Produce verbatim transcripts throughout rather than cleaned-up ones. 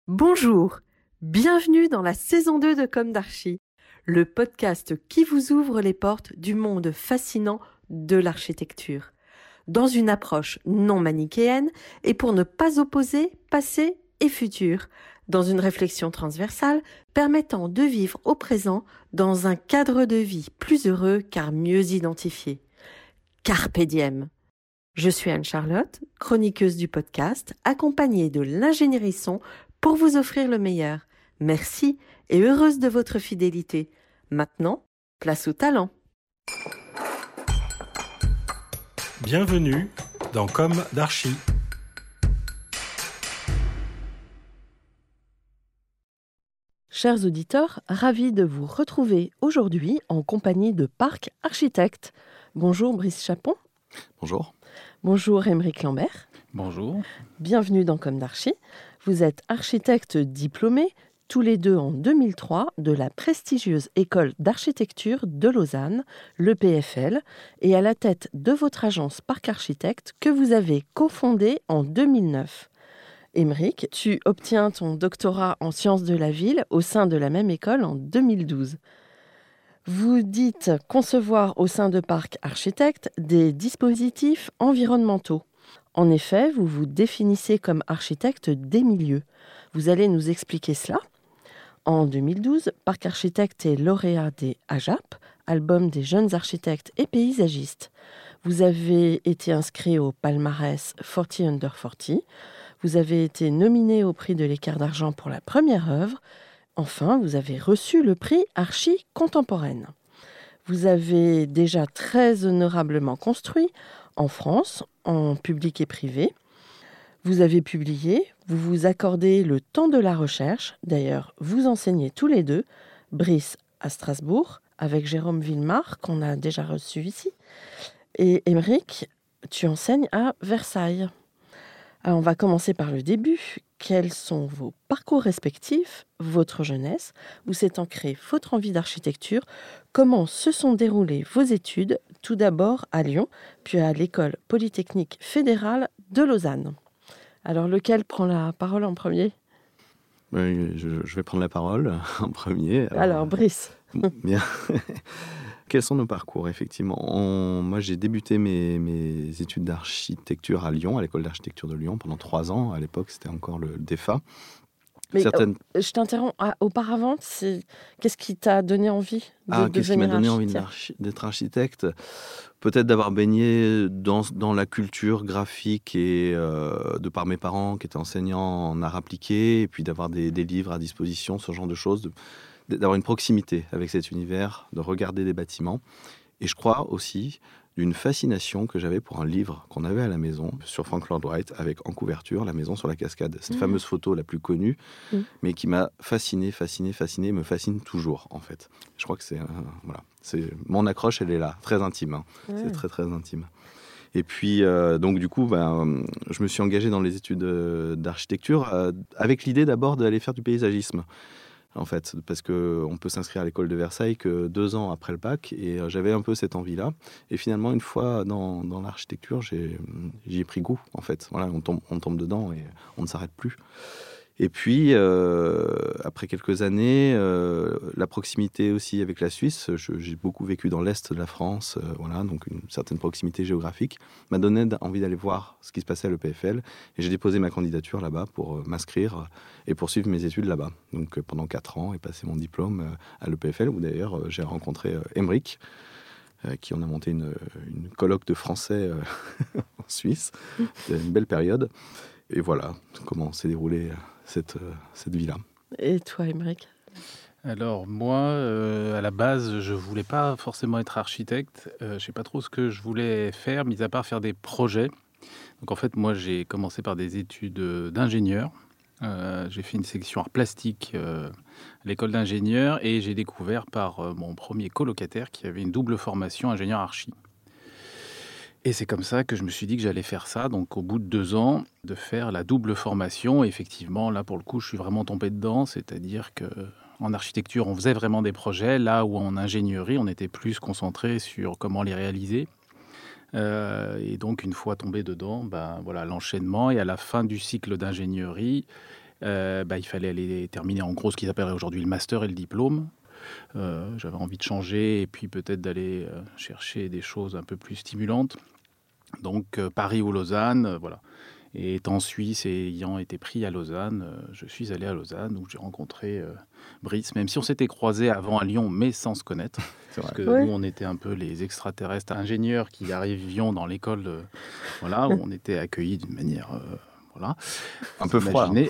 Bonjour, bienvenue dans la saison deux de Comme d'Archi, le podcast qui vous ouvre les portes du monde fascinant de l'architecture, dans une approche non manichéenne et pour ne pas opposer passé et futur, dans une réflexion transversale permettant de vivre au présent dans un cadre de vie plus heureux car mieux identifié. Carpe diem. Je suis Anne-Charlotte, chroniqueuse du podcast, accompagnée de l'ingénierie son pour vous offrir le meilleur. Merci et heureuse de votre fidélité. Maintenant, place au talent. Bienvenue dans Comme d'Archi. Chers auditeurs, ravis de vous retrouver aujourd'hui en compagnie de Parc Architecte. Bonjour Brice Chapon. Bonjour. Bonjour Aymeric Lambert. Bonjour. Bienvenue dans Comme d'Archi. Vous êtes architecte diplômé, tous les deux en deux mille trois, de la prestigieuse école d'architecture de Lausanne, l'E P F L, et à la tête de votre agence Parc Architecte que vous avez cofondée en deux mille neuf. Aymeric, tu obtiens ton doctorat en sciences de la ville au sein de la même école en deux mille douze. Vous dites concevoir au sein de Parc Architecte des dispositifs environnementaux. En effet, vous vous définissez comme architecte des milieux. Vous allez nous expliquer cela. En deux mille douze, Parc Architecte est lauréat des A J A P, album des jeunes architectes et paysagistes. Vous avez été inscrit au palmarès quarante under quarante. Vous avez été nominé au prix de l'écart d'argent pour la première œuvre. Enfin, vous avez reçu le prix Archi Contemporaine. Vous avez déjà très honorablement construit en France, en public et privé. Vous avez publié, vous vous accordez le temps de la recherche. D'ailleurs, vous enseignez tous les deux, Brice à Strasbourg, avec Jérôme Villemar, qu'on a déjà reçu ici. Et Aymeric, tu enseignes à Versailles. Alors, on va commencer par le début. Quels sont vos parcours respectifs, votre jeunesse, où s'est ancrée votre envie d'architecture? Comment se sont déroulées vos études, tout d'abord à Lyon, puis à l'École Polytechnique Fédérale de Lausanne? Alors, lequel prend la parole en premier? Oui, je, je vais prendre la parole en premier. Alors, Alors Brice. Bien. Quels sont nos parcours, effectivement? On, Moi, j'ai débuté mes, mes études d'architecture à Lyon, à l'École d'architecture de Lyon, pendant trois ans. À l'époque, c'était encore le D E F A. Mais Certaines... euh, je t'interromps. Ah, auparavant, c'est... qu'est-ce qui t'a donné envie de ah, devenir qu'est-ce qui m'a donné envie d'être architecte? Peut-être d'avoir baigné dans, dans la culture graphique et euh, de par mes parents qui étaient enseignants en art appliqué, et puis d'avoir des, des livres à disposition, ce genre de choses, de, d'avoir une proximité avec cet univers, de regarder des bâtiments. Et je crois aussi d'une fascination que j'avais pour un livre qu'on avait à la maison sur Frank Lloyd Wright, avec en couverture La maison sur la cascade. Cette mmh. fameuse photo la plus connue, mmh. mais qui m'a fasciné, fasciné, fasciné, me fascine toujours, en fait. Je crois que c'est... Euh, voilà, c'est mon accroche, elle est là, très intime. Hein. Ouais. C'est très, très intime. Et puis, euh, donc, du coup, ben, je me suis engagé dans les études d'architecture euh, avec l'idée d'abord d'aller faire du paysagisme. En fait, parce qu'on peut s'inscrire à l'école de Versailles que deux ans après le bac, et j'avais un peu cette envie-là. Et finalement, une fois dans, dans l'architecture, j'ai, j'y ai pris goût, en fait. Voilà, on tombe, on tombe dedans et on ne s'arrête plus. Et puis, euh, après quelques années, euh, la proximité aussi avec la Suisse, je, j'ai beaucoup vécu dans l'Est de la France, euh, voilà, donc une certaine proximité géographique, m'a donné envie d'aller voir ce qui se passait à l'E P F L. Et j'ai déposé ma candidature là-bas pour euh, m'inscrire et poursuivre mes études là-bas. Donc euh, pendant quatre ans, et passer mon diplôme euh, à l'E P F L, où d'ailleurs euh, j'ai rencontré euh, Aymeric, euh, qui en a monté une, une colloque de français euh, en Suisse. C'était une belle période. Et voilà comment s'est déroulée cette, cette vie-là. Et toi, Aymeric? Alors moi, euh, à la base, je voulais pas forcément être architecte. Euh, je sais pas trop ce que je voulais faire, mis à part faire des projets. Donc en fait, moi, j'ai commencé par des études d'ingénieur. Euh, j'ai fait une section art plastique euh, à l'école d'ingénieur, et j'ai découvert par euh, mon premier colocataire qui avait une double formation ingénieur archi. Et c'est comme ça que je me suis dit que j'allais faire ça. Donc, au bout de deux ans, de faire la double formation. Et effectivement, là, pour le coup, je suis vraiment tombé dedans. C'est-à-dire qu'en architecture, on faisait vraiment des projets. Là où en ingénierie, on était plus concentré sur comment les réaliser. Euh, et donc, une fois tombé dedans, ben, voilà, l'enchaînement. Et à la fin du cycle d'ingénierie, euh, bah, il fallait aller terminer en gros ce qu'ils appelleraient aujourd'hui le master et le diplôme. Euh, j'avais envie de changer et puis peut-être d'aller euh, chercher des choses un peu plus stimulantes. Donc euh, Paris ou Lausanne, euh, voilà. Et étant suisse et ayant été pris à Lausanne, euh, je suis allé à Lausanne où j'ai rencontré euh, Brice, même si on s'était croisés avant à Lyon, mais sans se connaître. C'est Parce vrai. que Ouais. nous, on était un peu les extraterrestres ingénieurs qui arrivions dans l'école, de, voilà, où on était accueillis d'une manière... euh, voilà. Un peu froid. Imaginez.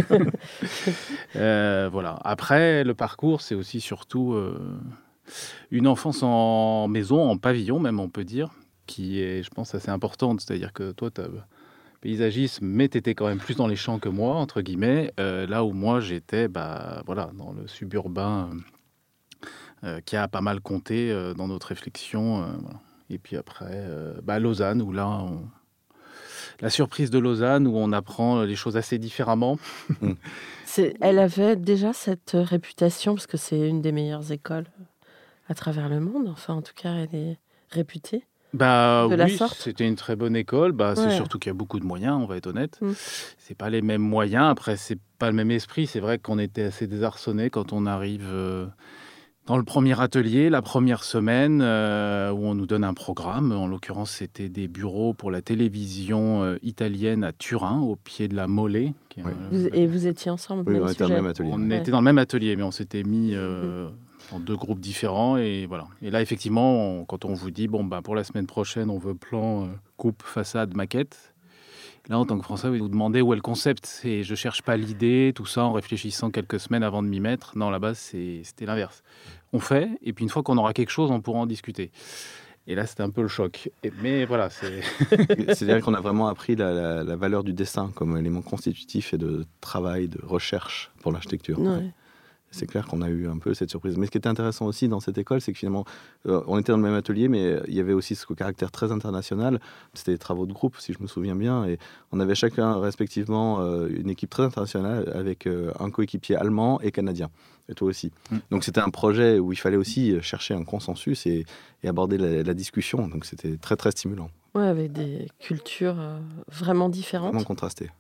Euh, voilà. Après, le parcours, c'est aussi surtout euh, une enfance en maison, en pavillon même, on peut dire, qui est, je pense, assez importante. C'est-à-dire que toi, tu as paysagisme, mais tu étais quand même plus dans les champs que moi, entre guillemets, euh, là où moi, j'étais bah, voilà, dans le suburbain euh, qui a pas mal compté euh, dans notre réflexion. Euh, voilà. Et puis après, euh, bah, Lausanne, où là, on... la surprise de Lausanne, où on apprend les choses assez différemment. C'est, elle avait déjà cette euh, réputation, parce que c'est une des meilleures écoles à travers le monde. Enfin, en tout cas, elle est réputée. Bah De la oui, sorte. c'était une très bonne école. Bah, c'est Ouais. surtout qu'il y a beaucoup de moyens, on va être honnête. Mm. C'est pas les mêmes moyens. Après, c'est pas le même esprit. C'est vrai qu'on était assez désarçonnés quand on arrive euh, dans le premier atelier, la première semaine, euh, où on nous donne un programme. En l'occurrence, c'était des bureaux pour la télévision euh, italienne à Turin, au pied de la Mollet. qui est Oui. un- Vous- et vous étiez ensemble, Oui, même on était dans sujet. le même atelier. On Ouais. était dans le même atelier, mais on s'était mis euh, dans deux groupes différents. Et voilà. Et là, effectivement, on- quand on vous dit, bon, bah, pour la semaine prochaine, on veut plan, euh, coupe, façade, maquette. Là, en tant que Français, vous vous demandez où est le concept. Et je cherche pas l'idée, tout ça, en réfléchissant quelques semaines avant de m'y mettre. Non, là-bas, c'est- c'était l'inverse. On fait, et puis une fois qu'on aura quelque chose, on pourra en discuter. Et là, c'était un peu le choc. Et- mais voilà, c'est... C'est-à-dire qu'on a vraiment appris la, la- la valeur du dessin comme élément constitutif et de travail, de recherche pour l'architecture. Ouais. C'est clair qu'on a eu un peu cette surprise. Mais ce qui était intéressant aussi dans cette école, c'est que finalement, euh, on était dans le même atelier, mais il y avait aussi ce caractère très international. C'était des travaux de groupe, si je me souviens bien, et on avait chacun respectivement euh, une équipe très internationale avec euh, un coéquipier allemand et canadien. Et toi aussi. Mm. Donc c'était un projet où il fallait aussi chercher un consensus et, et aborder la, la discussion. Donc c'était très très stimulant, Ouais, avec des cultures euh, vraiment différentes. vraiment contrasté.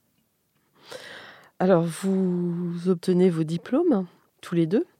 Alors, vous obtenez vos diplômes, tous les deux.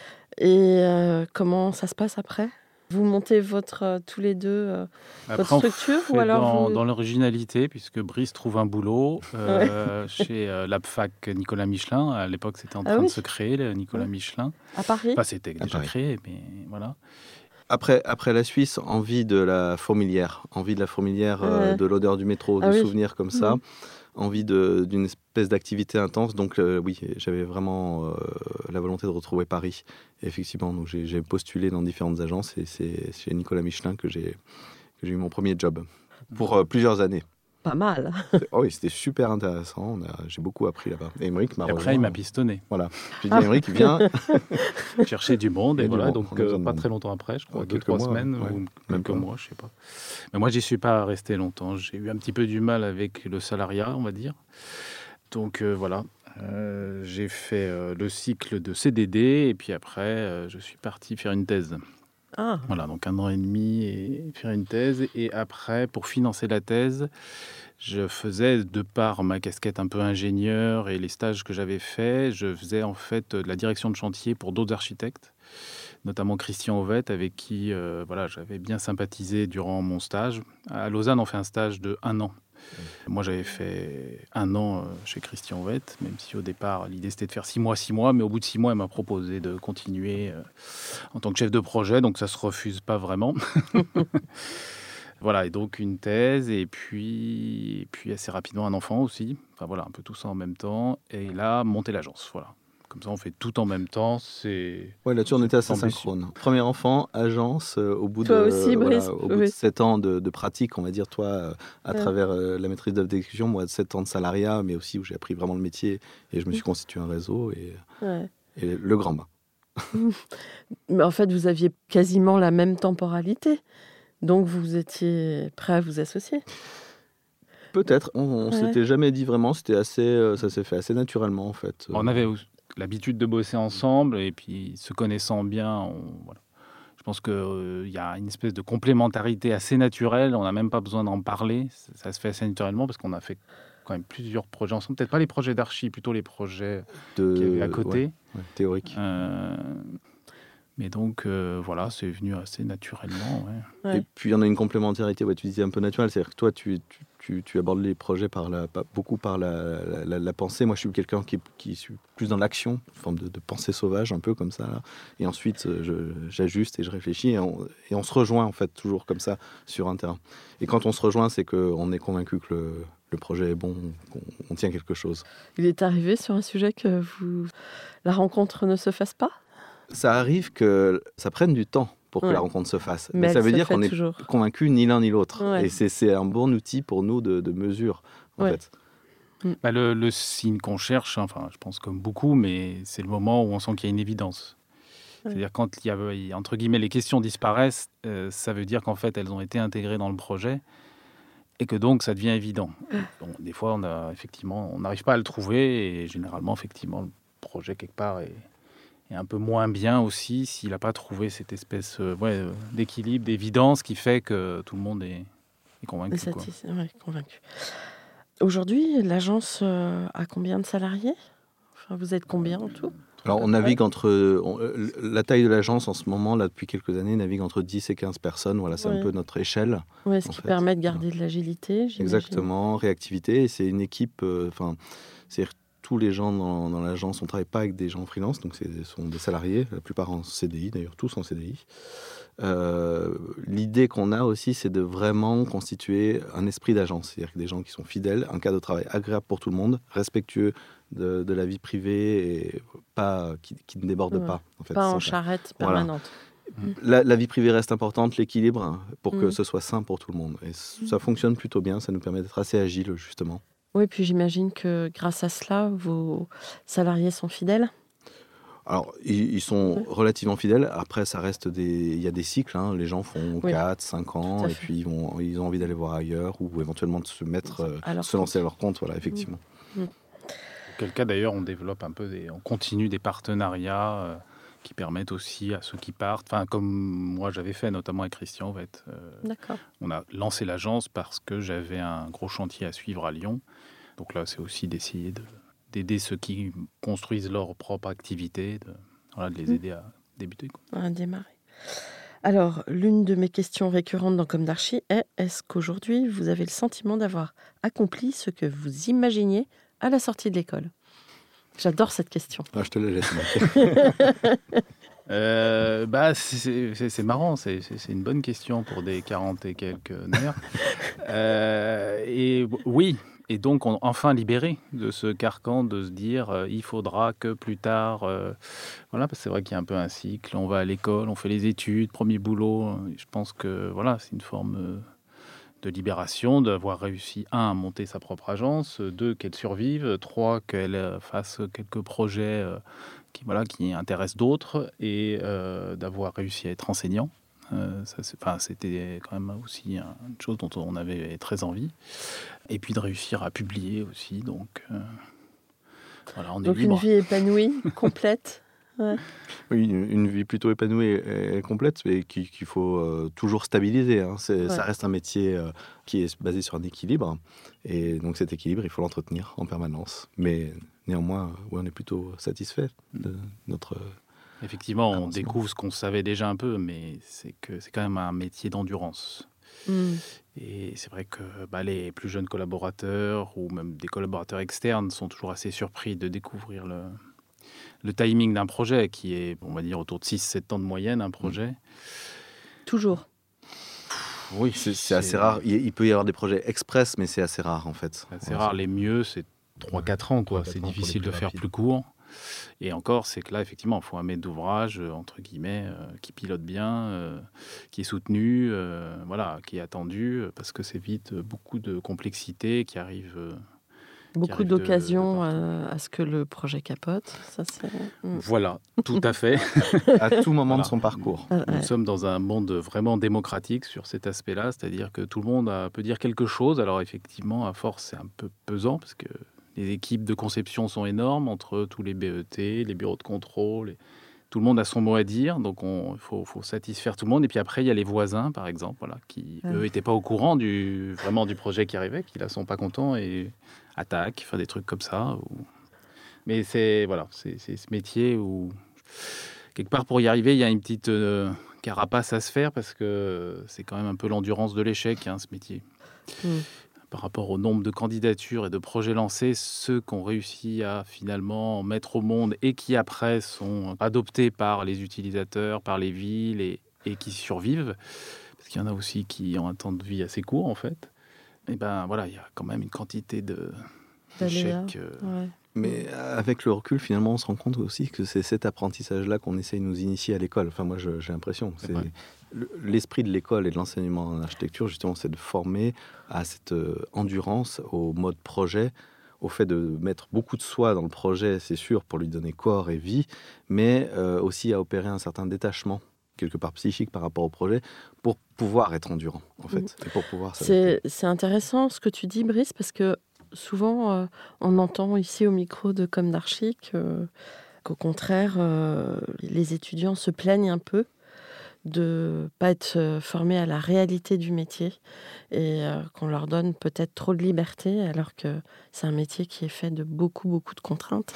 Et euh, comment ça se passe après ? Vous montez votre, euh, tous les deux euh, Après, votre on structure fait ou alors dans, vous... dans l'originalité, puisque Brice trouve un boulot euh, chez euh, l'Abfac Nicolas Michelin. À l'époque, c'était en Ah train oui. de se créer, le Nicolas Ouais. Michelin. à Paris ? Enfin, c'était À déjà Paris. créé, mais voilà. Après, après la Suisse, envie de la fourmilière, envie de la fourmilière, euh, Ouais. de l'odeur du métro, Ah de oui. souvenirs comme ça, Mhm. envie de- d'une espèce d'activité intense. Donc euh, oui, j'avais vraiment euh, la volonté de retrouver Paris. Et effectivement, donc j'ai j'ai postulé dans différentes agences et c'est chez Nicolas Michelin que j'ai que j'ai eu mon premier job pour euh, plusieurs années. Pas mal. C'est- Oh oui, c'était super intéressant. On a- J'ai beaucoup appris là-bas. Et Émeric m'a Et après, rejoint. il m'a pistonné. J'ai dit Émeric, viens. Chercher du monde, Il y et a du voilà. monde, Donc, on a besoin euh, de pas monde. très longtemps après, je crois, Ouais, deux, quelques trois mois, semaines, ouais. ou Même quelques pas. mois, je sais pas. Mais moi, j'y suis pas resté longtemps. J'ai eu un petit peu du mal avec le salariat, on va dire. Donc, euh, voilà. Euh, j'ai fait euh, le cycle de C D D, et puis après, euh, je suis parti faire une thèse. Ah, Voilà, donc un an et demi et faire une thèse. Et après, pour financer la thèse, je faisais, de par ma casquette un peu ingénieur et les stages que j'avais faits, je faisais en fait de la direction de chantier pour d'autres architectes, notamment Christian Ovette, avec qui euh, voilà, j'avais bien sympathisé durant mon stage. À Lausanne, on fait un stage de un an. Moi, j'avais fait un an euh, chez Christian Ovette, même si au départ, l'idée c'était de faire six mois, six mois, mais au bout de six mois, il m'a proposé de continuer euh, en tant que chef de projet, donc ça se refuse pas vraiment. Voilà, et donc une thèse, et puis, et puis assez rapidement un enfant aussi. Enfin voilà, un peu tout ça en même temps. Et là, monter l'agence, voilà. Comme ça, on fait tout en même temps. C'est Ouais, là-dessus, on était assez ambitieux. synchrone. Premier enfant, agence, euh, au bout, Toi de, aussi, voilà, Brice, au bout oui. de sept ans de, de pratique, on va dire, toi, euh, à Ouais. travers euh, la maîtrise d'œuvre d'exécution, moi, sept ans de salariat, mais aussi où j'ai appris vraiment le métier et je me suis constitué un réseau et, ouais. et le grand bain. Mais en fait, vous aviez quasiment la même temporalité. Donc, vous étiez prêt à vous associer. Peut-être, on, on Ouais. s'était jamais dit vraiment, c'était assez, euh, ça s'est fait assez naturellement, en fait. On avait l'habitude de bosser ensemble, et puis se connaissant bien, on, voilà. Je pense qu'il euh, y a une espèce de complémentarité assez naturelle. On n'a même pas besoin d'en parler. Ça, ça se fait assez naturellement parce qu'on a fait quand même plusieurs projets ensemble. Peut-être pas les projets d'archi, plutôt les projets De... qu'il y avait à côté. Ouais, ouais, théorique. Euh, mais donc, euh, voilà, c'est venu assez naturellement. Ouais. Ouais. Et puis, il y en a une complémentarité, ouais, tu disais un peu naturelle. C'est-à-dire que toi, tu, tu, tu, tu abordes les projets par la, pas- beaucoup par la, la, la, la pensée. Moi, je suis quelqu'un qui, qui suis plus dans l'action, une forme de, de pensée sauvage, un peu comme ça. Là. Et ensuite, je, j'ajuste et je réfléchis. Et on, et on se rejoint, en fait, toujours comme ça, sur un terrain. Et quand on se rejoint, c'est qu'on est convaincu que le, le projet est bon, qu'on on tient quelque chose. Il est arrivé sur un sujet que vous... la rencontre ne se fasse pas ? Ça arrive que ça prenne du temps pour que Ouais. la rencontre se fasse. Mais Mais, elle ça veut se dire fait qu'on est toujours. convaincu ni l'un ni l'autre. Ouais. Et c'est, c'est un bon outil pour nous de, de mesure, en Ouais. fait. Bah, le, le signe qu'on cherche, hein, enfin, je pense comme beaucoup, mais c'est le moment où on sent qu'il y a une évidence. Ouais. C'est-à-dire quand il y a, il- entre guillemets, les questions disparaissent, euh, ça veut dire qu'en fait, elles ont été intégrées dans le projet et que donc ça devient évident. Bon, des fois, on a, effectivement, on n'arrive pas à le trouver et généralement, effectivement, le projet, quelque part, est, est un peu moins bien aussi s'il n'a pas trouvé cette espèce euh, ouais, euh, d'équilibre, d'évidence qui fait que tout le monde est, est convaincu. Le quoi. satis- ouais, convaincu. Aujourd'hui, l'agence euh, a combien de salariés ? Enfin, vous êtes combien en tout ? Alors, on navigue entre... on- la taille de l'agence, en ce moment, là, depuis quelques années, navigue entre dix et quinze personnes. Voilà, c'est Ouais. un peu notre échelle. Ouais, ce en qui fait. permet de garder de l'agilité, j'imagine. Exactement, réactivité. Et c'est une équipe... Enfin, c'est tous les gens dans, dans l'agence, on ne travaille pas avec des gens freelance, donc ce sont des salariés, la plupart en C D I, d'ailleurs, tous en C D I. Euh, l'idée qu'on a aussi, c'est de vraiment constituer un esprit d'agence, c'est-à-dire que des gens qui sont fidèles, un cadre de travail agréable pour tout le monde, respectueux de, de la vie privée et pas, qui, qui ne déborde Ouais. pas. En fait, Pas C'est en ça. charrette Voilà. permanente. La, la vie privée reste importante, l'équilibre, hein, pour que Mm. ce soit sain pour tout le monde. Et ça fonctionne plutôt bien, ça nous permet d'être assez agile, justement. Oui, puis j'imagine que grâce à cela, vos salariés sont fidèles. Alors, ils, ils sont relativement fidèles. Après, ça reste des... Il y a des cycles. Hein. Les gens font Oui. quatre, cinq ans. Tout à Et fait. puis, ils, vont... ils ont envie d'aller voir ailleurs ou éventuellement de se mettre, euh, À leur se lancer compte. à leur compte. Voilà, effectivement. Auquel cas, d'ailleurs, on développe un peu, des, on continue des partenariats euh, qui permettent aussi à ceux qui partent, enfin, comme moi j'avais fait, notamment avec Christian, en fait. Euh, D'accord. on a lancé l'agence parce que j'avais un gros chantier à suivre à Lyon. Donc là, c'est aussi d'essayer de, d'aider ceux qui construisent leur propre activité, de, voilà, de les Mm. aider à débuter. Quoi. À démarrer. Alors, l'une de mes questions récurrentes dans Comme d'Archi est est-ce qu'aujourd'hui, vous avez le sentiment d'avoir accompli ce que vous imaginiez à la sortie de l'école ? J'adore cette question. Ah, je te la laisse. Marc. Euh, bah, c'est, c'est, c'est marrant, c'est, c'est, c'est une bonne question pour des quarante et quelques nerfs. Euh, et oui, et donc on enfin libéré de ce carcan de se dire euh, il faudra que plus tard, euh, voilà, parce que c'est vrai qu'il y a un peu un cycle, on va à l'école, on fait les études, premier boulot. euh, Je pense que voilà, c'est une forme euh, de libération, d'avoir réussi, un, à monter sa propre agence, deux, qu'elle survive, trois, qu'elle euh, fasse quelques projets euh, qui, voilà, qui intéressent d'autres, et euh, d'avoir réussi à être enseignant. Euh, ça, c'est, enfin, c'était quand même aussi un- une chose dont on avait très envie. Et puis de réussir à publier aussi. Donc, euh, voilà, on est Donc, une libre. vie épanouie, complète. Ouais. Oui, une, une vie plutôt épanouie et, et complète, mais qui- qu'il faut euh, toujours stabiliser. Hein. C'est, Ouais. Ça reste un métier euh, qui est basé sur un équilibre. Et donc cet équilibre, il faut l'entretenir en permanence. Mais néanmoins, euh, ouais, on est plutôt satisfait de notre... Effectivement, on avancement. découvre ce qu'on savait déjà un peu, mais c'est que c'est quand même un métier d'endurance. Mm. Et c'est vrai que bah, les plus jeunes collaborateurs ou même des collaborateurs externes sont toujours assez surpris de découvrir le, le timing d'un projet qui est, on va dire, autour de six sept ans de moyenne, un projet. Toujours. Oui, C'est, c'est assez rare. Il, il peut y avoir des projets express, mais c'est assez rare en fait. C'est assez Ouais, rare. Les mieux, c'est trois quatre ans. quoi. trois, quatre C'est ans pour les difficile plus de faire rapides. plus court. Et encore, c'est que là, effectivement, il faut un maître d'ouvrage, euh, entre guillemets, euh, qui pilote bien, euh, qui est soutenu, euh, voilà, qui est attendu, euh, parce que c'est vite euh, beaucoup de complexité qui arrive. euh, Beaucoup arrive de- d'occasions de partout. euh, à ce que le projet capote. Ça, c'est... Mm. Voilà, tout à fait. À tout moment Voilà. de son parcours. Ah, Nous ouais. sommes dans un monde vraiment démocratique sur cet aspect-là, c'est-à-dire que tout le monde a- peut dire quelque chose. Alors effectivement, à force, c'est un peu pesant parce que les équipes de conception sont énormes entre tous les B E T, les bureaux de contrôle. et- Tout le monde a son mot à dire, donc on- il faut, faut satisfaire tout le monde. Et puis après, il y a les voisins, par exemple, voilà, qui, Ah. eux, n'étaient pas au courant du, vraiment du projet qui arrivait, qui là sont pas contents. Et attaque, enfin des trucs comme ça. Ou... Mais c'est, voilà, c'est, c'est ce métier où, quelque part, pour y arriver, il y a une petite euh, carapace à se faire parce que c'est quand même un peu l'endurance de l'échec, hein, ce métier. Mmh. Par rapport au nombre de candidatures et de projets lancés, ceux qu'on réussit à finalement mettre au monde et qui après sont adoptés par les utilisateurs, par les villes et, et qui survivent, parce qu'il y en a aussi qui ont un temps de vie assez court en fait, et ben voilà, il y a quand même une quantité de, d'échecs. Euh... Ouais. Mais avec le recul, finalement, on se rend compte aussi que c'est cet apprentissage-là qu'on essaye de nous initier à l'école. Enfin, moi, je, j'ai l'impression. C'est l'esprit de l'école et de l'enseignement en architecture, justement, c'est de former à cette endurance, au mode projet, au fait de mettre beaucoup de soi dans le projet, c'est sûr, pour lui donner corps et vie, mais euh, aussi à opérer un certain détachement, quelque part psychique par rapport au projet, pour pouvoir être endurant, en fait. Mmh. Et pour pouvoir c'est, c'est intéressant ce que tu dis, Brice, parce que souvent, euh, on entend ici au micro de Comme d'Archi que, qu'au contraire, euh, les étudiants se plaignent un peu de ne pas être formés à la réalité du métier et euh, qu'on leur donne peut-être trop de liberté alors que c'est un métier qui est fait de beaucoup, beaucoup de contraintes.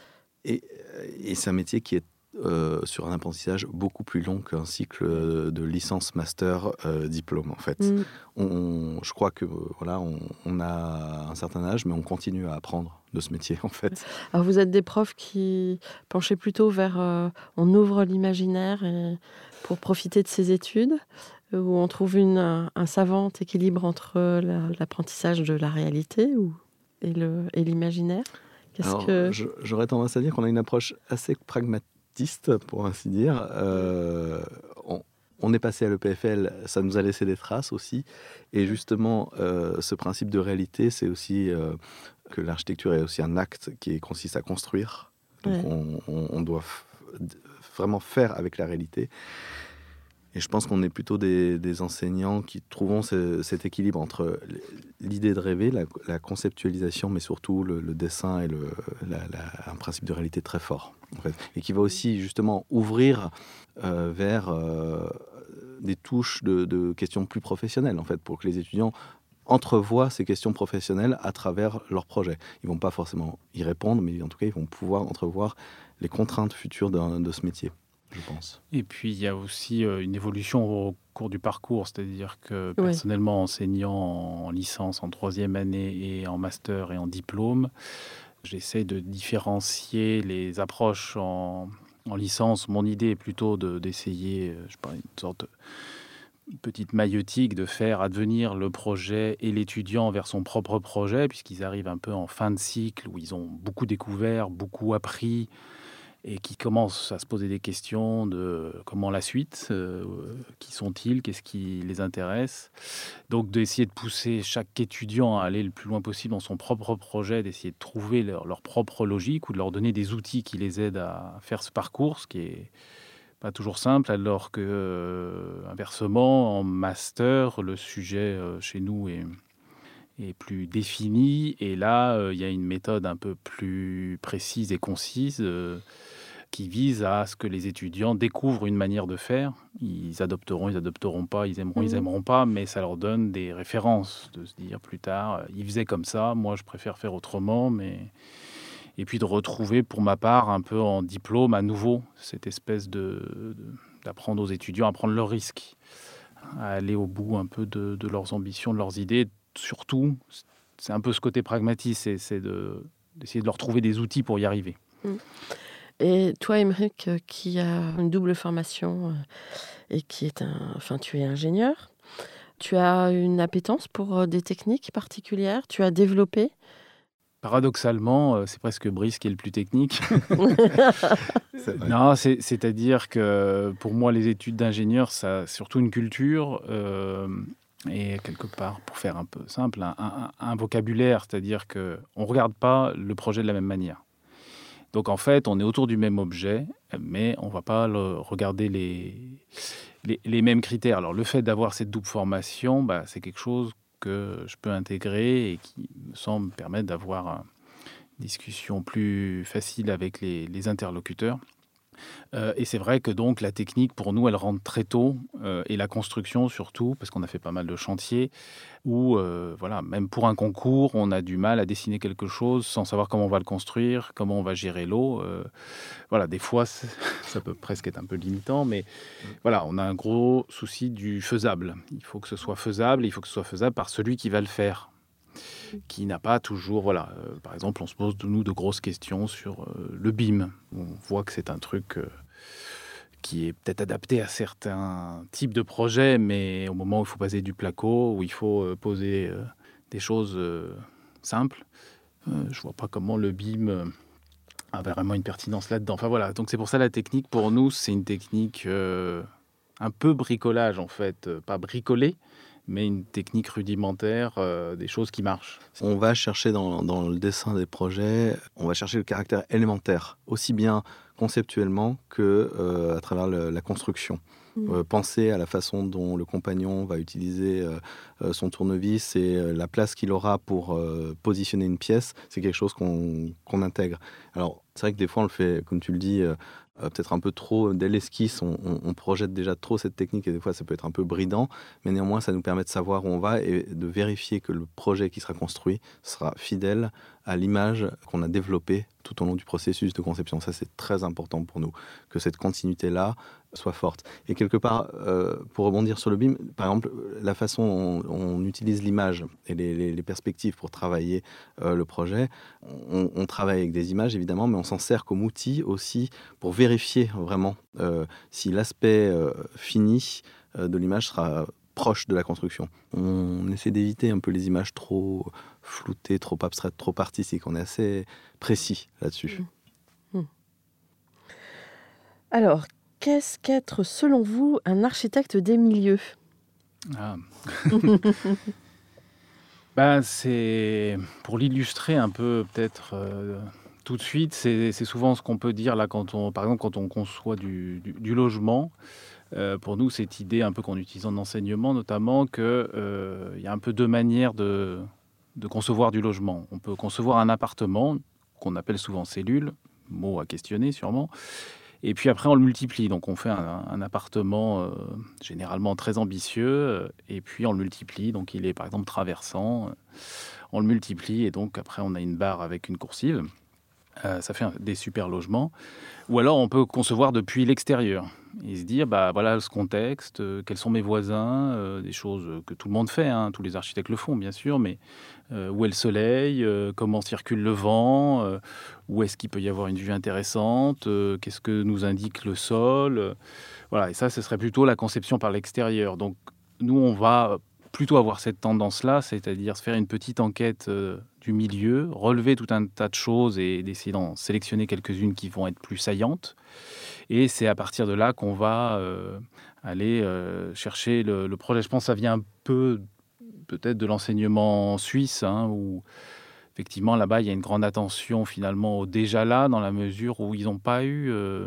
Et, et c'est un métier qui est Euh, sur un apprentissage beaucoup plus long qu'un cycle de licence, master, euh, diplôme en fait. Mmh. On, je crois que voilà, on, on a un certain âge, mais on continue à apprendre de ce métier en fait. Alors vous êtes des profs qui penchaient plutôt vers, euh, on ouvre l'imaginaire et, pour profiter de ses études, où on trouve une, un, un savant équilibre entre la, l'apprentissage de la réalité ou, et, le, et l'imaginaire. Qu'est-ce Alors, que... je, j'aurais tendance à dire qu'on a une approche assez pragmatique, pour ainsi dire. Euh, on, on est passé à l'E P F L, ça nous a laissé des traces aussi. Et justement, euh, ce principe de réalité, c'est aussi euh, que l'architecture est aussi un acte qui consiste à construire. Donc, ouais. on, on, on doit f- vraiment faire avec la réalité. Et je pense qu'on est plutôt des, des enseignants qui trouvons ce, cet équilibre entre l'idée de rêver, la, la conceptualisation, mais surtout le, le dessin et le, la, la, un principe de réalité très fort. En fait, et qui va aussi justement ouvrir euh, vers euh, des touches de, de questions plus professionnelles, en fait, pour que les étudiants entrevoient ces questions professionnelles à travers leurs projets. Ils ne vont pas forcément y répondre, mais en tout cas, ils vont pouvoir entrevoir les contraintes futures de, de ce métier, je pense. Et puis, il y a aussi euh, une évolution au cours du parcours, c'est-à-dire que personnellement, oui. enseignant en licence, en troisième année et en master et en diplôme, j'essaie de différencier les approches en, en licence. Mon idée est plutôt de, d'essayer, je sais pas, une sorte de petite maïeutique, de faire advenir le projet et l'étudiant vers son propre projet, puisqu'ils arrivent un peu en fin de cycle, où ils ont beaucoup découvert, beaucoup appris, et qui commencent à se poser des questions de comment la suite, euh, qui sont-ils, qu'est-ce qui les intéresse. Donc d'essayer de pousser chaque étudiant à aller le plus loin possible dans son propre projet, d'essayer de trouver leur, leur propre logique ou de leur donner des outils qui les aident à faire ce parcours, ce qui est pas toujours simple, alors que euh, inversement, en master, le sujet euh, chez nous est... est plus défini. Et là, il euh, y a une méthode un peu plus précise et concise euh, qui vise à ce que les étudiants découvrent une manière de faire. Ils adopteront, ils adopteront pas, ils aimeront, mmh. ils aimeront pas, mais ça leur donne des références, de se dire plus tard, ils faisaient comme ça, moi je préfère faire autrement, mais... Et puis de retrouver, pour ma part, un peu en diplôme, à nouveau, cette espèce de, de, d'apprendre aux étudiants à prendre leurs risques, à aller au bout un peu de, de leurs ambitions, de leurs idées. Surtout, c'est un peu ce côté pragmatique, c'est, c'est de, d'essayer de leur trouver des outils pour y arriver. Et toi, Aymeric, qui a une double formation et qui est un... Enfin, tu es ingénieur, tu as une appétence pour des techniques particulières, tu as développé? Paradoxalement, c'est presque Brice qui est le plus technique. c'est non, c'est, c'est-à-dire que pour moi, les études d'ingénieur, ça a surtout une culture euh, et quelque part, pour faire un peu simple, un, un, un vocabulaire, c'est-à-dire qu'on ne regarde pas le projet de la même manière. Donc en fait, on est autour du même objet, mais on ne va pas le, regarder les, les, les mêmes critères. Alors le fait d'avoir cette double formation, bah, c'est quelque chose que je peux intégrer et qui me semble permettre d'avoir une discussion plus facile avec les, les interlocuteurs. Euh, et c'est vrai que donc la technique, pour nous, elle rentre très tôt, euh, et la construction surtout, parce qu'on a fait pas mal de chantiers, où, euh, voilà, même pour un concours, on a du mal à dessiner quelque chose sans savoir comment on va le construire, comment on va gérer l'eau. Euh, voilà, des fois, c'est- ça peut presque être un peu limitant, mais voilà, on a un gros souci du faisable. Il faut que ce soit faisable, il faut que ce soit faisable par celui qui va le faire, qui n'a pas toujours, voilà, euh, par exemple, on se pose de nous de grosses questions sur euh, le B I M. On voit que c'est un truc euh, qui est peut-être adapté à certains types de projets, mais au moment où il faut passer du placo, où il faut euh, poser euh, des choses euh, simples, euh, je vois pas comment le B I M euh, a vraiment une pertinence là-dedans. Enfin voilà, donc c'est pour ça la technique, pour nous, c'est une technique euh, un peu bricolage en fait, euh, pas bricolé, mais une technique rudimentaire, euh, des choses qui marchent. On va chercher dans, dans le dessin des projets, on va chercher le caractère élémentaire, aussi bien conceptuellement que euh, à travers le- la construction. Mmh. Euh, penser à la façon dont le compagnon va utiliser euh, euh, son tournevis et euh, la place qu'il aura pour euh, positionner une pièce, c'est quelque chose qu'on qu'on intègre. Alors, c'est vrai que des fois, on le fait, comme tu le dis, euh, euh, peut-être un peu trop, dès l'esquisse, on, on- on projette déjà trop cette technique et des fois, ça peut être un peu bridant, mais néanmoins, ça nous permet de savoir où on va et de vérifier que le projet qui sera construit sera fidèle à l'image qu'on a développée tout au long du processus de conception. Ça, c'est très important pour nous, que cette continuité-là soit forte. Et quelque part, euh, pour rebondir sur le B I M, par exemple, la façon dont on, on utilise l'image et les, les- les perspectives pour travailler euh, le projet, on, on travaille avec des images évidemment, mais on s'en sert comme outil aussi pour vérifier vraiment euh, si l'aspect euh, fini euh, de l'image sera proche de la construction. On essaie d'éviter un peu les images trop floutées, trop abstraites, trop artistiques. On est assez précis là-dessus. Alors, qu'est-ce qu'être, selon vous, un architecte des milieux? Ah. Ben, c'est pour l'illustrer un peu peut-être euh, tout de suite, c'est c'est souvent ce qu'on peut dire là quand on, par exemple, quand on conçoit du, du- du logement. Euh, pour nous, cette idée un peu qu'on utilise en enseignement, notamment, que euh, il y a un peu deux manières de, de concevoir du logement. On peut concevoir un appartement qu'on appelle souvent cellule, mot à questionner sûrement. Et puis après, on le multiplie. Donc, on fait un, un appartement euh, généralement très ambitieux, euh, et puis on le multiplie. Donc, il est par exemple traversant. euh, On le multiplie, et donc après, on a une barre avec une coursive. Euh, ça fait un- des super logements. Ou alors, on peut concevoir depuis l'extérieur et se dire, bah voilà ce contexte, euh, quels sont mes voisins, euh, des choses que tout le monde fait, hein, tous les architectes le font bien sûr, mais euh, où est le soleil, euh, comment circule le vent, euh, où est-ce qu'il peut y avoir une vue intéressante, euh, qu'est-ce que nous indique le sol, euh, voilà. Et ça, ce serait plutôt la conception par l'extérieur. Donc, nous, on va plutôt avoir cette tendance-là, c'est-à-dire se faire une petite enquête euh, du milieu, relever tout un tas de choses et d'essayer d'en sélectionner quelques-unes qui vont être plus saillantes. Et c'est à partir de là qu'on va euh, aller euh, chercher le, le projet. Je pense que ça vient un peu peut-être de l'enseignement suisse, hein, où effectivement là-bas il y a une grande attention finalement au déjà là, dans la mesure où ils n'ont pas eu euh,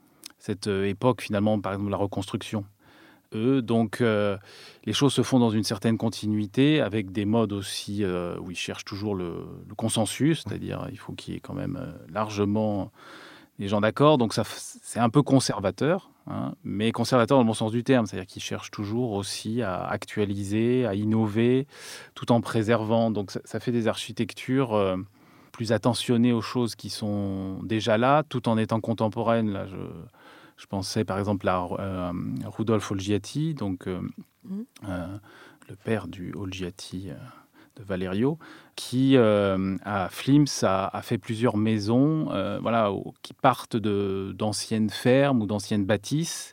cette euh, époque finalement, par exemple la reconstruction. Eux, donc euh, les choses se font dans une certaine continuité, avec des modes aussi euh, où ils cherchent toujours le, le consensus, c'est-à-dire il faut qu'il y ait quand même euh, largement les gens d'accord. Donc ça, f- c'est un peu conservateur, hein, mais conservateur dans le bon sens du terme, c'est-à-dire qu'ils cherchent toujours aussi à actualiser, à innover, tout en préservant. Donc ça, ça fait des architectures euh, plus attentionnées aux choses qui sont déjà là, tout en étant contemporaines. Là, je, je pensais par exemple à euh, Rudolf Olgiati, donc euh, Mhm. euh, le père du Olgiati euh, de Valerio, qui euh, à Flims a, a fait plusieurs maisons, euh, voilà, au- qui partent de, d'anciennes fermes ou d'anciennes bâtisses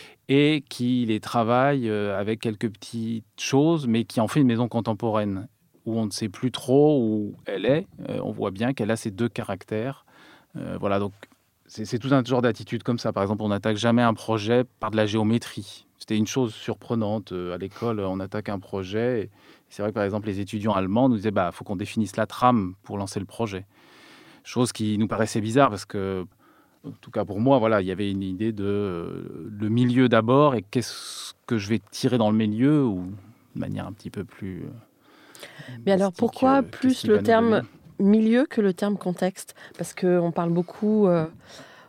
et qui les travaille euh, avec quelques petites choses, mais qui en fait une maison contemporaine où on ne sait plus trop où elle est. Euh, on voit bien qu'elle a ces deux caractères. Euh, voilà, donc c'est, c'est tout un genre d'attitude comme ça. Par exemple, on n'attaque jamais un projet par de la géométrie. C'était une chose surprenante euh, à l'école. On attaque un projet. Et c'est vrai que par exemple, les étudiants allemands nous disaient, bah, faut qu'on définisse la trame pour lancer le projet. Chose qui nous paraissait bizarre parce que, en tout cas pour moi, voilà, il y avait une idée de euh, le milieu d'abord et qu'est-ce que je vais tirer dans le milieu, ou de manière un petit peu plus. euh, Mais alors, mystique, pourquoi euh, qu'est-ce plus qui le va nous terme donner milieu que le terme contexte? Parce qu'on parle beaucoup, euh,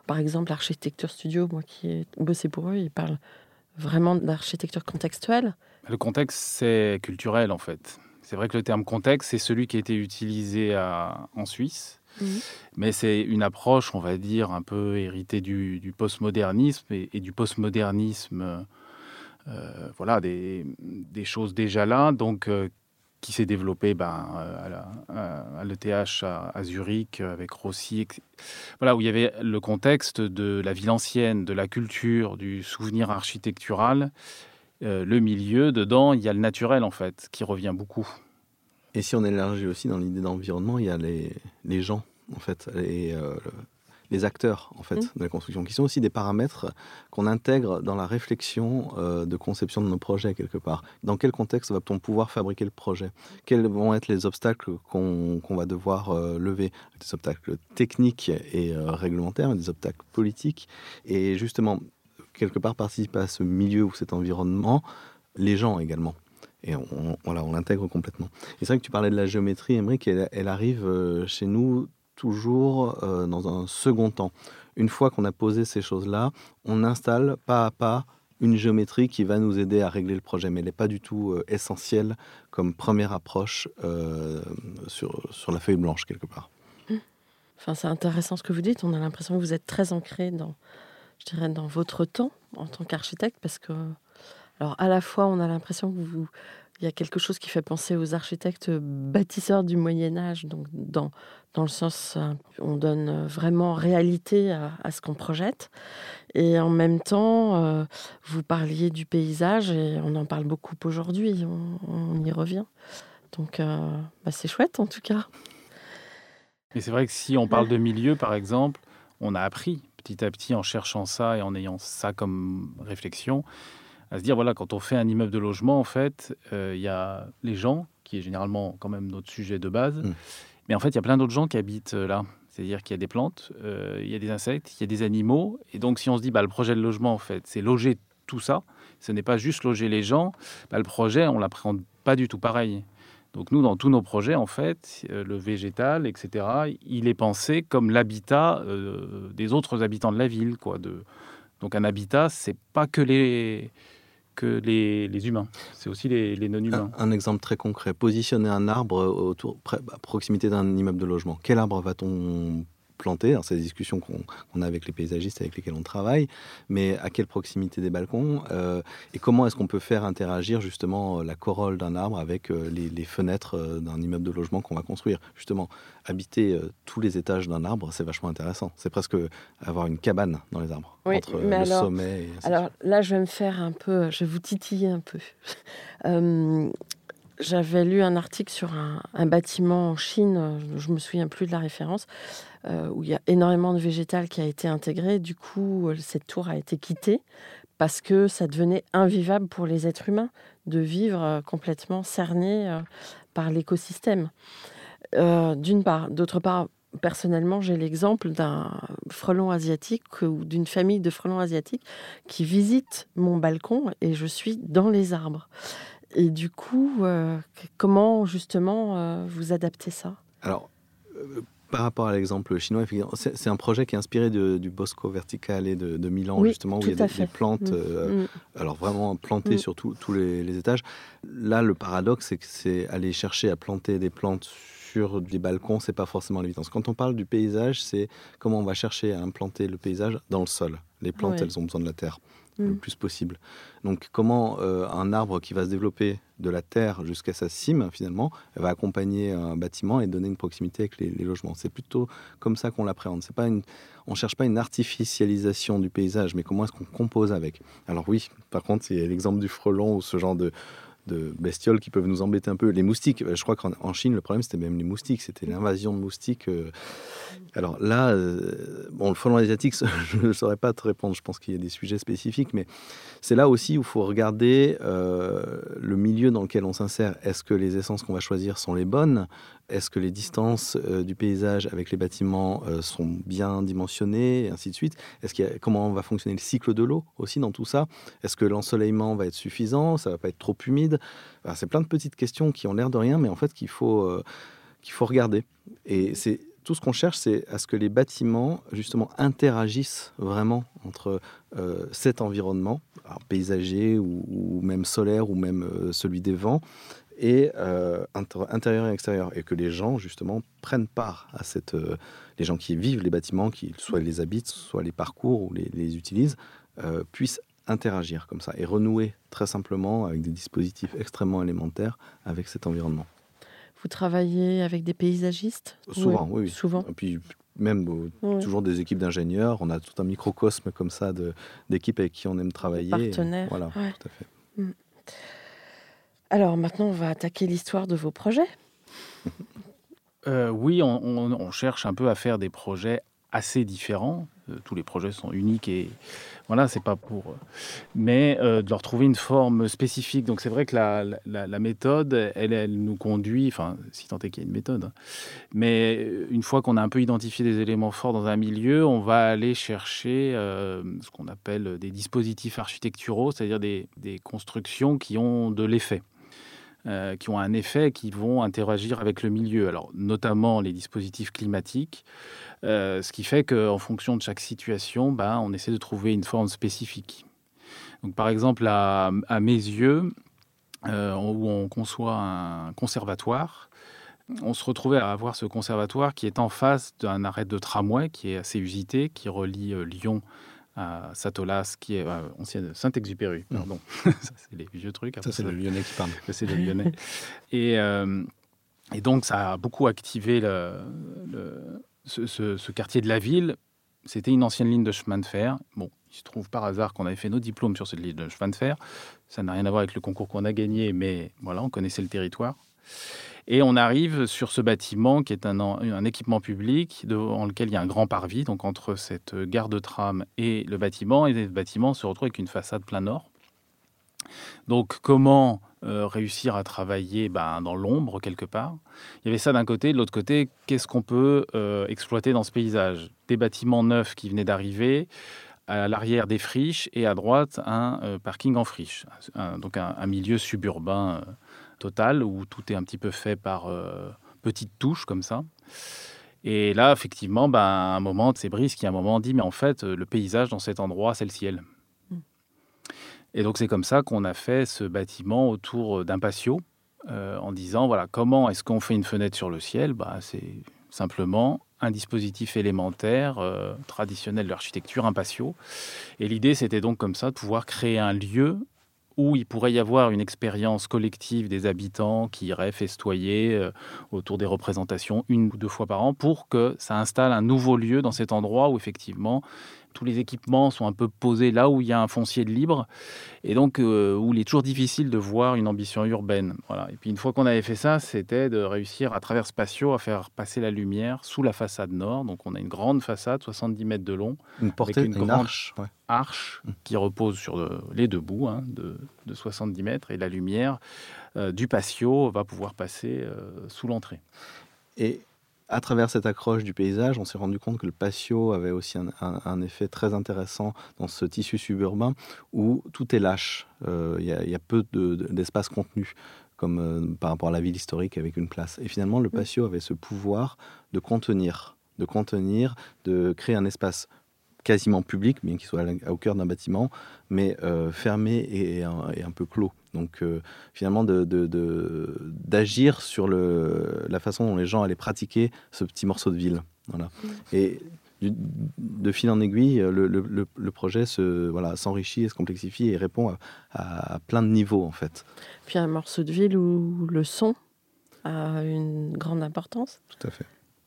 par exemple, l'Architecture Studio, moi qui ai bossé pour eux, ils parlent vraiment d'architecture contextuelle. Le contexte, c'est culturel en fait. C'est vrai que le terme contexte, c'est celui qui a été utilisé à, en Suisse, mmh. mais c'est une approche, on va dire, un peu héritée du, du postmodernisme et, et du postmodernisme, euh, voilà, des, des choses déjà là, donc euh, qui s'est développé ben, à, la, à, à l'E T H à, à Zurich avec Rossi, voilà, où il y avait le contexte de la ville ancienne, de la culture, du souvenir architectural. Euh, le milieu, dedans, il y a le naturel, en fait, qui revient beaucoup. Et si on élargit aussi dans l'idée d'environnement, il y a les, les gens, en fait, les, euh, les acteurs, en fait, mmh. de la construction, qui sont aussi des paramètres qu'on intègre dans la réflexion euh, de conception de nos projets, quelque part. Dans quel contexte va-t-on pouvoir fabriquer le projet ? Quels vont être les obstacles qu'on, qu'on va devoir euh, lever ? Des obstacles techniques et euh, réglementaires, mais des obstacles politiques. Et justement, quelque part participer à ce milieu ou cet environnement, les gens également. Et on, on, voilà, on l'intègre complètement. Et c'est vrai que tu parlais de la géométrie, Aymeric, elle, elle arrive euh, chez nous toujours euh, dans un second temps. Une fois qu'on a posé ces choses-là, on installe pas à pas une géométrie qui va nous aider à régler le projet, mais elle n'est pas du tout euh, essentielle comme première approche euh, sur, sur la feuille blanche, quelque part. Enfin, c'est intéressant ce que vous dites. On a l'impression que vous êtes très ancré dans... je dirais, dans votre temps en tant qu'architecte, parce que, alors, à la fois, on a l'impression que vous, il y a quelque chose qui fait penser aux architectes bâtisseurs du Moyen-Âge, donc dans, dans le sens, on donne vraiment réalité à, à ce qu'on projette. Et en même temps, euh, vous parliez du paysage, et on en parle beaucoup aujourd'hui, on, on y revient. Donc, euh, bah, c'est chouette, en tout cas. Et c'est vrai que si on parle de milieu, par exemple, on a appris petit à petit en cherchant ça et en ayant ça comme réflexion, à se dire, voilà, quand on fait un immeuble de logement, en fait, il euh, y a les gens, qui est généralement quand même notre sujet de base, mmh. mais en fait, il y a plein d'autres gens qui habitent là. C'est-à-dire qu'il y a des plantes, il euh, y a des insectes, il y a des animaux. Et donc, si on se dit, bah, le projet de logement, en fait, c'est loger tout ça, ce n'est pas juste loger les gens, bah, le projet, on ne l'appréhende pas du tout pareil. Donc nous, dans tous nos projets, en fait, euh, le végétal, et cetera, il est pensé comme l'habitat euh, des autres habitants de la ville, quoi. De... Donc un habitat, c'est pas que les que les, les humains, c'est aussi les, les non-humains. Un, un exemple très concret, positionner un arbre autour, à proximité d'un immeuble de logement. Quel arbre va-t-on planter ? Alors, c'est des discussions qu'on, qu'on a avec les paysagistes avec lesquels on travaille, mais à quelle proximité des balcons euh, et comment est-ce qu'on peut faire interagir justement la corolle d'un arbre avec euh, les, les fenêtres euh, d'un immeuble de logement qu'on va construire. Justement, habiter euh, tous les étages d'un arbre, c'est vachement intéressant. C'est presque avoir une cabane dans les arbres, oui, entre le alors, sommet et ainsi alors là, je vais me faire un peu, je vais vous titiller un peu. euh, J'avais lu un article sur un, un bâtiment en Chine, je ne me souviens plus de la référence, euh, où il y a énormément de végétal qui a été intégré. Du coup, cette tour a été quittée parce que ça devenait invivable pour les êtres humains de vivre complètement cernés par l'écosystème. Euh, d'une part. D'autre part, personnellement, j'ai l'exemple d'un frelon asiatique ou d'une famille de frelons asiatiques qui visitent mon balcon et je suis dans les arbres. Et du coup, euh, comment justement euh, vous adaptez ça ? Alors, euh, par rapport à l'exemple chinois, c'est, c'est un projet qui est inspiré de, du Bosco Verticale de, de Milan, oui, justement, où il y a des, des plantes, mmh. Euh, mmh. alors vraiment plantées mmh. sur tous les, les étages. Là, le paradoxe, c'est que c'est aller chercher à planter des plantes sur des balcons, c'est pas forcément l'évidence. Quand on parle du paysage, c'est comment on va chercher à implanter le paysage dans le sol. Les plantes, ouais. elles ont besoin de la terre. Le plus possible. Donc, comment euh, un arbre qui va se développer de la terre jusqu'à sa cime, finalement, va accompagner un bâtiment et donner une proximité avec les, les logements. C'est plutôt comme ça qu'on l'appréhende. C'est pas une, on ne cherche pas une artificialisation du paysage, mais comment est-ce qu'on compose avec. Alors oui, par contre, il y a l'exemple du frelon ou ce genre de, de bestioles qui peuvent nous embêter un peu. Les moustiques, je crois qu'en en Chine, le problème, c'était même les moustiques. C'était l'invasion de moustiques. Euh, Alors là, euh, bon, le frelon asiatique, je ne saurais pas te répondre. Je pense qu'il y a des sujets spécifiques, mais c'est là aussi où il faut regarder euh, le milieu dans lequel on s'insère. Est-ce que les essences qu'on va choisir sont les bonnes ? Est-ce que les distances euh, du paysage avec les bâtiments euh, sont bien dimensionnées, et ainsi de suite ? Est-ce qu'il y a, comment va fonctionner le cycle de l'eau aussi dans tout ça ? Est-ce que l'ensoleillement va être suffisant ? Ça ne va pas être trop humide ? Alors, c'est plein de petites questions qui ont l'air de rien, mais en fait qu'il faut, euh, qu'il faut regarder. Et c'est tout ce qu'on cherche, c'est à ce que les bâtiments, justement, interagissent vraiment entre euh, cet environnement, alors paysager ou, ou même solaire ou même euh, celui des vents, et euh, inter- intérieur et extérieur, et que les gens, justement, prennent part à cette... Euh, les gens qui vivent les bâtiments, qui soit les habitent, soit les parcourent ou les, les utilisent, euh, puissent interagir comme ça et renouer très simplement avec des dispositifs extrêmement élémentaires avec cet environnement. Vous travaillez avec des paysagistes? Souvent, Ouais, oui, oui. Souvent. Et puis même euh, Ouais. toujours des équipes d'ingénieurs. On a tout un microcosme comme ça de, d'équipes avec qui on aime travailler. Partenaires. Et voilà, Ouais. tout à fait. Mm. Alors maintenant, on va attaquer l'histoire de vos projets. Euh, oui, on, on- on cherche un peu à faire des projets assez différents. Euh, tous les projets sont uniques et voilà, c'est pas pour. euh, Mais euh, de leur trouver une forme spécifique. Donc c'est vrai que la, la- la méthode, elle, elle nous conduit, enfin, si tant est qu'il y a une méthode, hein. Mais euh, une fois qu'on a un peu identifié des éléments forts dans un milieu, on va aller chercher euh, ce qu'on appelle des dispositifs architecturaux, c'est-à-dire des, des constructions qui ont de l'effet. Euh, qui ont un effet, qui vont interagir avec le milieu. Alors, notamment les dispositifs climatiques, euh, ce qui fait qu'en fonction de chaque situation, ben, on essaie de trouver une forme spécifique. Donc, par exemple, à, à mes yeux, euh, où on conçoit un conservatoire, on se retrouvait à avoir ce conservatoire qui est en face d'un arrêt de tramway qui est assez usité, qui relie euh, Lyon à Satolas, qui est euh, ancienne Saint-Exupéry, pardon. Ça, c'est les vieux trucs. Ça, Après, c'est le Lyonnais qui parle. c'est le Lyonnais. Et, euh, et donc, ça a beaucoup activé le, le- ce, ce- ce quartier de la ville. C'était une ancienne ligne de chemin de fer. Bon, il se trouve par hasard qu'on avait fait nos diplômes sur cette ligne de chemin de fer. Ça n'a rien à voir avec le concours qu'on a gagné, mais voilà, on connaissait le territoire. Et on arrive sur ce bâtiment qui est un, en- un équipement public dans lequel il y a un grand parvis, donc entre cette gare de tram et le bâtiment. Et le bâtiment se retrouve avec une façade plein nord. Donc, comment euh, réussir à travailler ben, dans l'ombre, quelque part? Il y avait ça d'un côté. De l'autre côté, qu'est-ce qu'on peut euh, exploiter dans ce paysage? Des bâtiments neufs qui venaient d'arriver, à l'arrière des friches, et à droite, un euh, parking en friche. Un- donc, un, un milieu suburbain euh, total, où tout est un petit peu fait par euh, petites touches, comme ça. Et là, effectivement, ben, à un moment, c'est Brice qui, à un moment, dit, mais en fait, euh, le paysage dans cet endroit, c'est le ciel. Et donc, c'est comme ça qu'on a fait ce bâtiment autour d'un patio, euh, en disant, voilà, comment est-ce qu'on fait une fenêtre sur le ciel? Bah, c'est simplement un dispositif élémentaire, euh, traditionnel de l'architecture, un patio. Et l'idée, c'était donc comme ça de pouvoir créer un lieu où il pourrait y avoir une expérience collective des habitants qui iraient festoyer euh, autour des représentations une ou deux fois par an, pour que ça installe un nouveau lieu dans cet endroit où, effectivement, tous les équipements sont un peu posés là où il y a un foncier de libre, et donc euh, où il est toujours difficile de voir une ambition urbaine. Voilà. Et puis une fois qu'on avait fait ça, c'était de réussir à travers ce patio à faire passer la lumière sous la façade nord. Donc on a une grande façade, soixante-dix mètres de long, Une portée, une une, grande arche. Ouais. arche Mm. qui repose sur le- les deux bouts, hein, de, de soixante-dix mètres, et la lumière euh, du patio va pouvoir passer euh, sous l'entrée. Et à travers cette accroche du paysage, on s'est rendu compte que le patio avait aussi un, un- un effet très intéressant dans ce tissu suburbain où tout est lâche. Euh, Il y, a- il y a peu de- de- d'espace contenu, comme euh, par rapport à la ville historique avec une place. Et finalement, le patio avait ce pouvoir de contenir, de contenir, de créer un espace quasiment public, bien qu'il soit à la- au cœur d'un bâtiment, mais euh, fermé et, et un, et un peu clos. Donc euh, finalement, de- de- de- d'agir sur le, la façon dont les gens allaient pratiquer ce petit morceau de ville. Voilà. Et du- de fil en aiguille, le, le- le- le projet se, voilà, s'enrichit et se complexifie et répond à, à- à plein de niveaux, en fait. Puis un morceau de ville où le son a une grande importance. Tout à fait.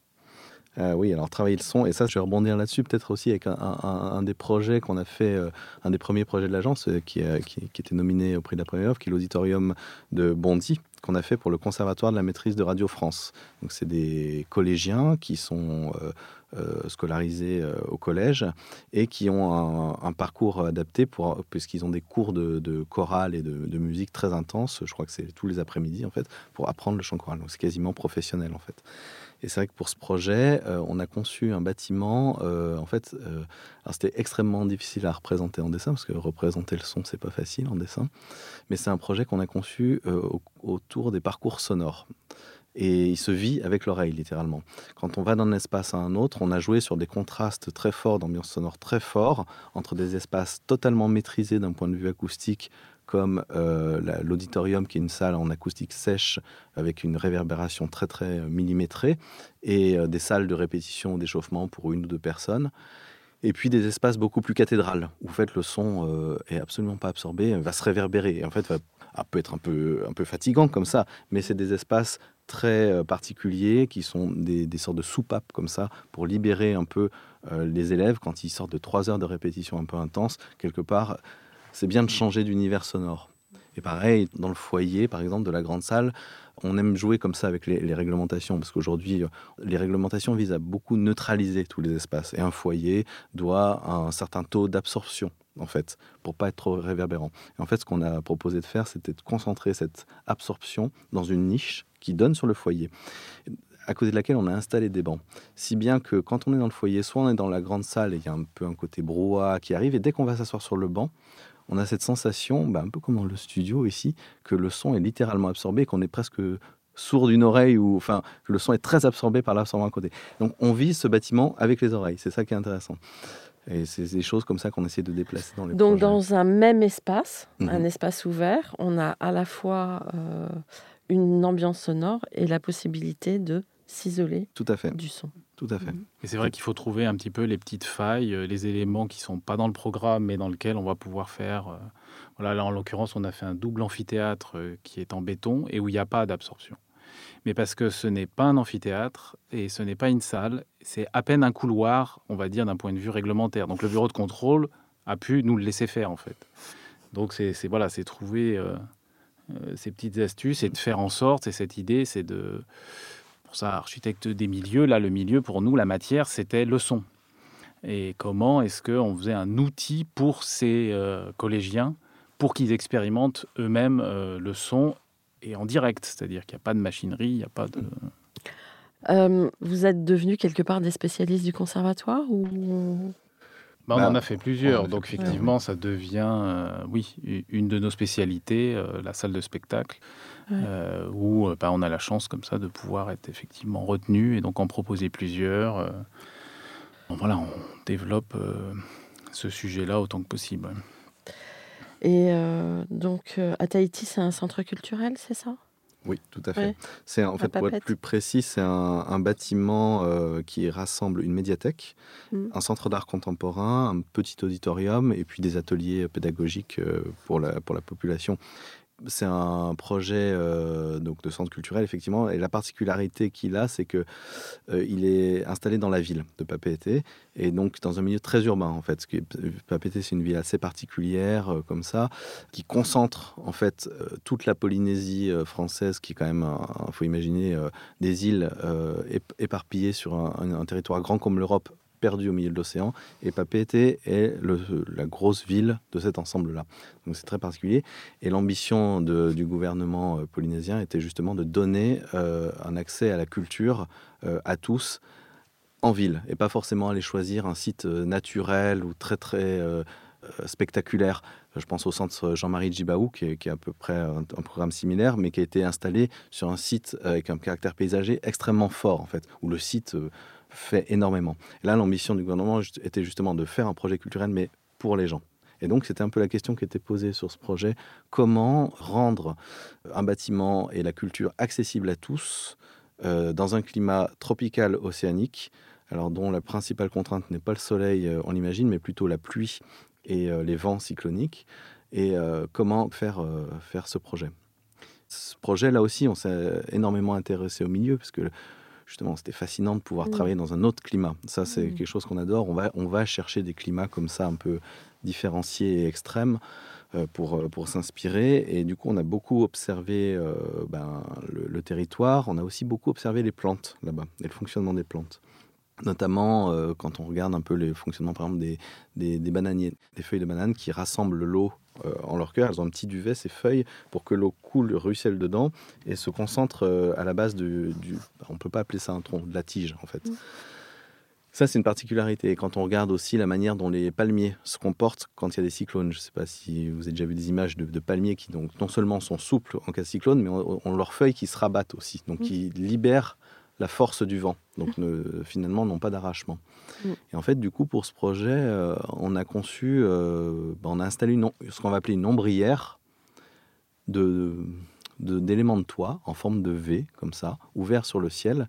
Euh, oui, alors travailler le son, et ça, je vais rebondir là-dessus, peut-être aussi avec un, un- un des projets qu'on a fait, euh, un des premiers projets de l'agence, euh, qui, a- qui, qui était nominé au prix de la première œuvre, qui est l'auditorium de Bondy, qu'on a fait pour le Conservatoire de la maîtrise de Radio France. Donc, c'est des collégiens qui sont euh, euh, scolarisés euh, au collège et qui ont un, un parcours adapté, pour, puisqu'ils ont des cours de, de chorale et de, de musique très intenses. Je crois que c'est tous les après-midi, en fait, pour apprendre le chant choral. Donc, c'est quasiment professionnel, en fait. Et c'est vrai que pour ce projet, euh, on a conçu un bâtiment. Euh, en fait, euh, alors c'était extrêmement difficile à représenter en dessin, parce que représenter le son, c'est pas facile en dessin. Mais c'est un projet qu'on a conçu euh, au- autour des parcours sonores. Et il se vit avec l'oreille, littéralement. Quand on va d'un espace à un autre, on a joué sur des contrastes très forts, d'ambiance sonore très forts, entre des espaces totalement maîtrisés d'un point de vue acoustique, comme euh, la, l'auditorium, qui est une salle en acoustique sèche, avec une réverbération très très millimétrée, et euh, des salles de répétition ou d'échauffement pour une ou deux personnes. Et puis des espaces beaucoup plus cathédrales, où en fait, le son euh, est absolument pas absorbé, va se réverbérer. Et en fait, va, ah, peut être un peu, un peu fatigant comme ça, mais c'est des espaces très euh, particuliers qui sont des, des sortes de soupapes comme ça, pour libérer un peu euh, les élèves quand ils sortent de trois heures de répétition un peu intense. Quelque part, c'est bien de changer d'univers sonore. Et pareil, dans le foyer, par exemple, de la grande salle, on aime jouer comme ça avec les, les réglementations, parce qu'aujourd'hui, les réglementations visent à beaucoup neutraliser tous les espaces. Et un foyer doit un certain taux d'absorption, en fait, pour pas être trop réverbérant. Et en fait, ce qu'on a proposé de faire, c'était de concentrer cette absorption dans une niche qui donne sur le foyer, à côté de laquelle on a installé des bancs. Si bien que quand on est dans le foyer, soit on est dans la grande salle et il y a un peu un côté brouhaha qui arrive, et dès qu'on va s'asseoir sur le banc, on a cette sensation, bah, un peu comme dans le studio ici, que le son est littéralement absorbé, qu'on est presque sourd d'une oreille, ou enfin, que le son est très absorbé par l'absorbant à côté. Donc on vit ce bâtiment avec les oreilles, c'est ça qui est intéressant. Et c'est des choses comme ça qu'on essaie de déplacer dans les Donc projets. dans un même espace, Mhm. un espace ouvert, on a à la fois euh, une ambiance sonore et la possibilité de s'isoler Tout à fait, du son. tout à fait. Mhm. Et c'est vrai qu'il faut trouver un petit peu les petites failles, euh, les éléments qui sont pas dans le programme, mais dans lequel on va pouvoir faire. euh, Voilà, là en l'occurrence, on a fait un double amphithéâtre euh, qui est en béton et où il n'y a pas d'absorption. Mais parce que ce n'est pas un amphithéâtre et ce n'est pas une salle, c'est à peine un couloir, on va dire, d'un point de vue réglementaire. Donc le bureau de contrôle a pu nous le laisser faire, en fait. Donc c'est c'est- voilà, c'est trouver euh, euh, ces petites astuces et de faire en sorte, et cette idée, c'est de... Pour ça, architecte des milieux, là, le milieu, pour nous, la matière, c'était le son. Et comment est-ce qu'on faisait un outil pour ces euh, collégiens, pour qu'ils expérimentent eux-mêmes euh, le son et en direct, c'est-à-dire qu'il n'y a pas de machinerie, il n'y a pas de... Euh, vous êtes devenus quelque part des spécialistes du conservatoire ou... Bah, on Bah, en a fait on en plusieurs, a fait donc plusieurs, effectivement, ça devient, euh, oui, u- une de nos spécialités, euh, la salle de spectacle, Ouais. euh, où euh, bah, on a la chance comme ça de pouvoir être effectivement retenu et donc en proposer plusieurs. euh. Bon, voilà, on développe euh, ce sujet-là autant que possible. Et euh, donc euh, à Tahiti, c'est un centre culturel, c'est ça? Oui, tout à fait. Ouais. C'est en fait, pour être Papette. plus précis, c'est un, un bâtiment euh, qui rassemble une médiathèque, Mm. un centre d'art contemporain, un petit auditorium et puis des ateliers pédagogiques euh, pour la, pour la population. C'est un projet euh, donc de centre culturel, effectivement, et la particularité qu'il a, c'est que euh, il est installé dans la ville de Papeete, et donc dans un milieu très urbain, en fait. Papeete, c'est une ville assez particulière, euh, comme ça, qui concentre, en fait, euh, toute la Polynésie euh, française, qui est quand même, il faut imaginer, euh, des îles euh, ép- éparpillées sur un, un- un territoire grand comme l'Europe, perdu au milieu de l'océan, et Papeete est le- la grosse ville de cet ensemble-là. Donc c'est très particulier. Et l'ambition de- du gouvernement euh, polynésien était justement de donner euh, un accès à la culture euh, à tous en ville, et pas forcément aller choisir un site euh, naturel ou très très euh, euh, spectaculaire. Je pense au centre Jean-Marie Djibaou, qui est, qui est à peu près un, un programme similaire, mais qui a été installé sur un site avec un caractère paysager extrêmement fort, en fait, où le site euh, fait énormément. Et là, l'ambition du gouvernement était justement de faire un projet culturel, mais pour les gens. Et donc, c'était un peu la question qui était posée sur ce projet. Comment rendre un bâtiment et la culture accessibles à tous euh, dans un climat tropical océanique, alors dont la principale contrainte n'est pas le soleil, euh, on l'imagine, mais plutôt la pluie et euh, les vents cycloniques. Et euh, comment faire, euh, faire ce projet. Ce projet, là aussi, on s'est énormément intéressé au milieu, parce que justement, c'était fascinant de pouvoir Mmh. travailler dans un autre climat. Ça, c'est Mmh. quelque chose qu'on adore. On va, on va chercher des climats comme ça, un peu différenciés et extrêmes, euh, pour, euh, pour s'inspirer. Et du coup, on a beaucoup observé euh, ben, le, le territoire. On a aussi beaucoup observé les plantes là-bas, et le fonctionnement des plantes. Notamment euh, quand on regarde un peu le fonctionnement, par exemple, des, des, des bananiers, des feuilles de banane qui rassemblent l'eau euh, en leur cœur. Elles ont un petit duvet, ces feuilles, pour que l'eau coule, ruisselle dedans et se concentre euh, à la base du, du... On ne peut pas appeler ça un tronc, de la tige, en fait. Mmh. Ça, c'est une particularité. Et quand on regarde aussi la manière dont les palmiers se comportent quand il y a des cyclones, je ne sais pas si vous avez déjà vu des images de, de palmiers qui donc, non seulement sont souples en cas de cyclone, mais ont, ont leurs feuilles qui se rabattent aussi, donc mmh. qui libèrent la force du vent, donc ne, finalement n'ont pas d'arrachement. Mmh. Et en fait, du coup, pour ce projet, euh, on a conçu, euh, ben, on a installé une, ce qu'on va appeler une ombrière de, de, d'éléments de toit en forme de V, comme ça, ouverts sur le ciel,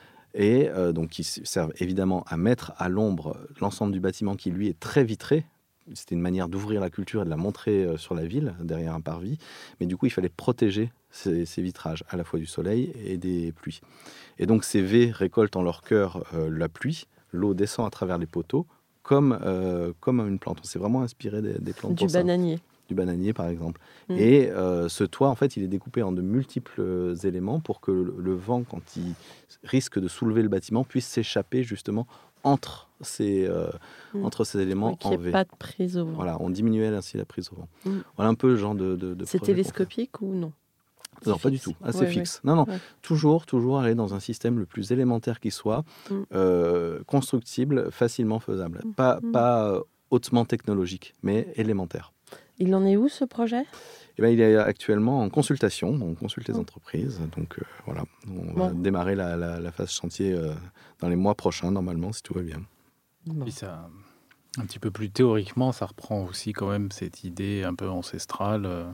et euh, donc qui servent évidemment à mettre à l'ombre l'ensemble du bâtiment qui, lui, est très vitré. C'était une manière d'ouvrir la culture et de la montrer euh, sur la ville, derrière un parvis. Mais du coup, il fallait protéger ces, ces vitrages, à la fois du soleil et des pluies. Et donc, ces V récoltent en leur cœur euh, la pluie. L'eau descend à travers les poteaux, comme, euh, comme une plante. On s'est vraiment inspiré des, des plantes. Du bananier. Ça. Du bananier, par exemple. Mmh. Et euh, ce toit, en fait, il est découpé en de multiples éléments pour que le, le vent, quand il risque de soulever le bâtiment, puisse s'échapper justement entre ces, euh, mmh. entre ces éléments oui, en V. Qu'il n'y ait pas de prise au vent. Voilà, on diminuait ainsi la prise au vent. Mmh. Voilà un peu le genre de, de, de C'est télescopique ou non? Non, pas du tout. Assez ouais, fixe. Ouais. Non, non. Ouais. Toujours, toujours aller dans un système le plus élémentaire qui soit, mmh. euh, constructible, facilement faisable. Mmh. Pas, mmh. pas euh, hautement technologique, mais élémentaire. Il en est où, ce projet ? Eh bien, il est actuellement en consultation. On consulte les entreprises. Donc, euh, voilà. On bon. va démarrer la, la, la phase chantier euh, dans les mois prochains, normalement, si tout va bien. Bon. Puis ça, un petit peu plus théoriquement, ça reprend aussi quand même cette idée un peu ancestrale euh,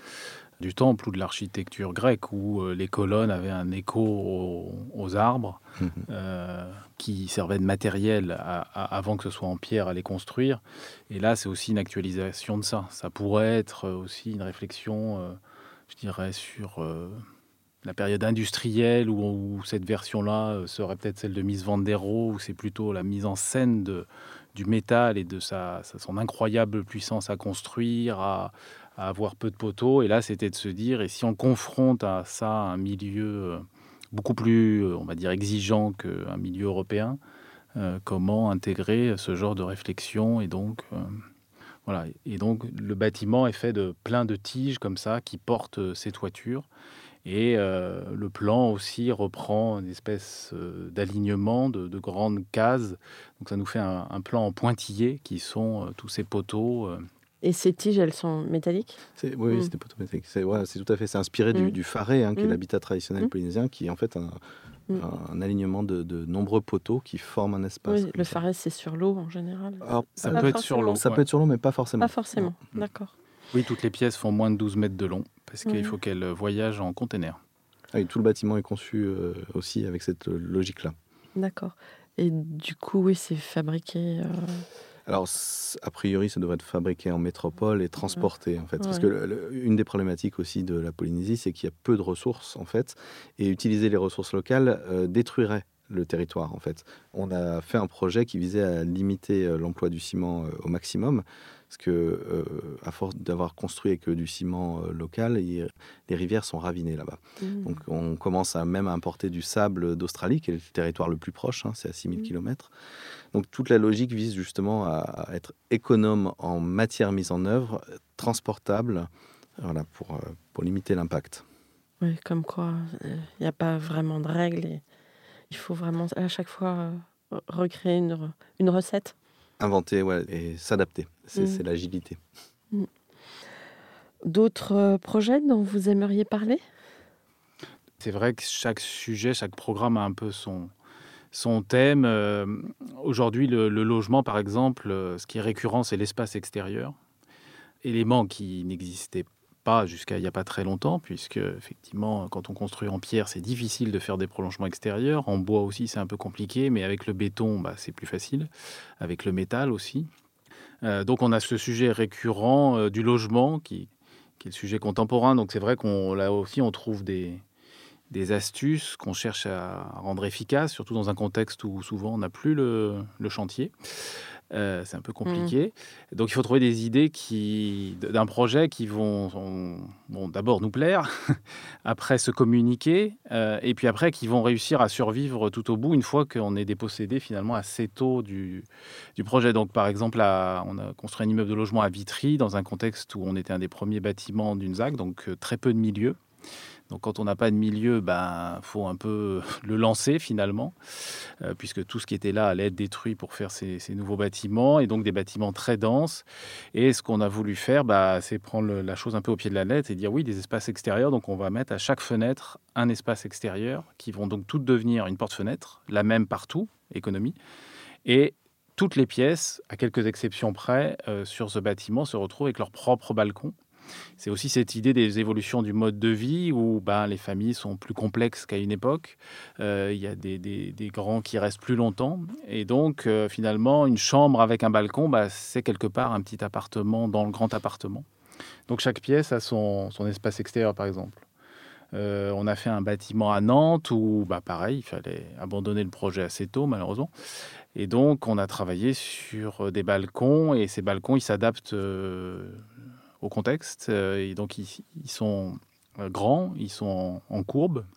du temple ou de l'architecture grecque, où euh, les colonnes avaient un écho aux, aux arbres, mmh. euh, qui servaient de matériel à, à, avant que ce soit en pierre à les construire. Et là, c'est aussi une actualisation de ça. Ça pourrait être aussi une réflexion, euh, je dirais, sur euh, la période industrielle, où, où cette version-là serait peut-être celle de Mies van der Rohe, où c'est plutôt la mise en scène de, du métal et de sa, sa, son incroyable puissance à construire, à à avoir peu de poteaux. Et là, c'était de se dire, et si on confronte à ça un milieu beaucoup plus, on va dire, exigeant qu'un milieu européen, euh, comment intégrer ce genre de réflexion? Et donc, euh, voilà. Et donc, le bâtiment est fait de plein de tiges comme ça qui portent ces toitures. Et euh, le plan aussi reprend une espèce euh, d'alignement de, de grandes cases. Donc, ça nous fait un, un plan en pointillés qui sont euh, tous ces poteaux. Euh, Et ces tiges, elles sont métalliques ? c'est, Oui, mmh. c'est des poteaux métalliques. C'est, ouais, c'est tout à fait. C'est inspiré mmh. du, du faré, hein, qui mmh. est l'habitat traditionnel mmh. polynésien, qui est en fait un, mmh. un, un alignement de, de nombreux poteaux qui forment un espace. Oui, le ça. faré, c'est sur l'eau en général. Alors, ça peut être sur l'eau. Ça ouais. peut être sur l'eau, mais pas forcément. Pas forcément, non. D'accord. Oui, toutes les pièces font moins de douze mètres de long, parce mmh. qu'il faut qu'elles voyagent en container. Ah, et tout le bâtiment est conçu euh, aussi avec cette logique-là. D'accord. Et du coup, oui, c'est fabriqué... Euh... Alors, a priori, ça devrait être fabriqué en métropole et transporté, en fait. Ouais. Parce que le, le, une des problématiques aussi de la Polynésie, c'est qu'il y a peu de ressources, en fait. Et utiliser les ressources locales euh, détruirait le territoire, en fait. On a fait un projet qui visait à limiter euh, l'emploi du ciment euh, au maximum. Parce que, euh, à force d'avoir construit avec du ciment euh, local, il, les rivières sont ravinées là-bas. Mmh. Donc, on commence à même à importer du sable d'Australie, qui est le territoire le plus proche, hein, c'est à six mille mmh. kilomètres. Donc, toute la logique vise justement à, à être économe en matière mise en œuvre, transportable, voilà, pour, euh, pour limiter l'impact. Oui, comme quoi, il euh, n'y a pas vraiment de règles. Et il faut vraiment à chaque fois euh, recréer une, une recette. Inventer, ouais, et s'adapter. C'est, mmh. c'est l'agilité. Mmh. D'autres euh, projets dont vous aimeriez parler ? C'est vrai que chaque sujet, chaque programme a un peu son, son thème. Euh, aujourd'hui, le, le logement, par exemple, euh, ce qui est récurrent, c'est l'espace extérieur. Élément qui n'existait pas jusqu'à il n'y a pas très longtemps, puisque, effectivement, quand on construit en pierre, c'est difficile de faire des prolongements extérieurs. En bois aussi, c'est un peu compliqué, mais avec le béton, bah, c'est plus facile. Avec le métal aussi. Euh, donc, on a ce sujet récurrent euh, du logement, qui, qui est le sujet contemporain. Donc, c'est vrai qu'on là aussi, on trouve des, des astuces qu'on cherche à rendre efficaces, surtout dans un contexte où souvent on n'a plus le, le chantier. Euh, c'est un peu compliqué. Mmh. Donc, il faut trouver des idées qui, d'un projet qui vont, vont, vont d'abord nous plaire, après se communiquer, euh, et puis après qui vont réussir à survivre tout au bout une fois qu'on est dépossédé finalement assez tôt du, du projet. Donc, par exemple, là, on a construit un immeuble de logement à Vitry dans un contexte où on était un des premiers bâtiments d'une Z A C, donc euh, très peu de milieux. Donc quand on n'a pas de milieu, ben faut un peu le lancer finalement, euh, puisque tout ce qui était là allait être détruit pour faire ces, ces nouveaux bâtiments, et donc des bâtiments très denses. Et ce qu'on a voulu faire, bah, c'est prendre le- la chose un peu au pied de la lettre et dire oui, des espaces extérieurs. Donc on va mettre à chaque fenêtre un espace extérieur qui vont donc toutes devenir une porte-fenêtre, la même partout, économie. Et toutes les pièces, à quelques exceptions près, euh, sur ce bâtiment se retrouvent avec leur propre balcon. C'est aussi cette idée des évolutions du mode de vie où ben, les familles sont plus complexes qu'à une époque. Euh, Il y a des, des- des grands qui restent plus longtemps. Et donc, euh, finalement, une chambre avec un balcon, bah, c'est quelque part un petit appartement dans le grand appartement. Donc, chaque pièce a son, son espace extérieur, par exemple. Euh, on a fait un bâtiment à Nantes où, bah, pareil, il fallait abandonner le projet assez tôt, malheureusement. Et donc, on a travaillé sur des balcons. Et ces balcons, ils s'adaptent euh, au contexte. Euh, et donc, ils, ils sont euh, grands, ils sont en, en courbe.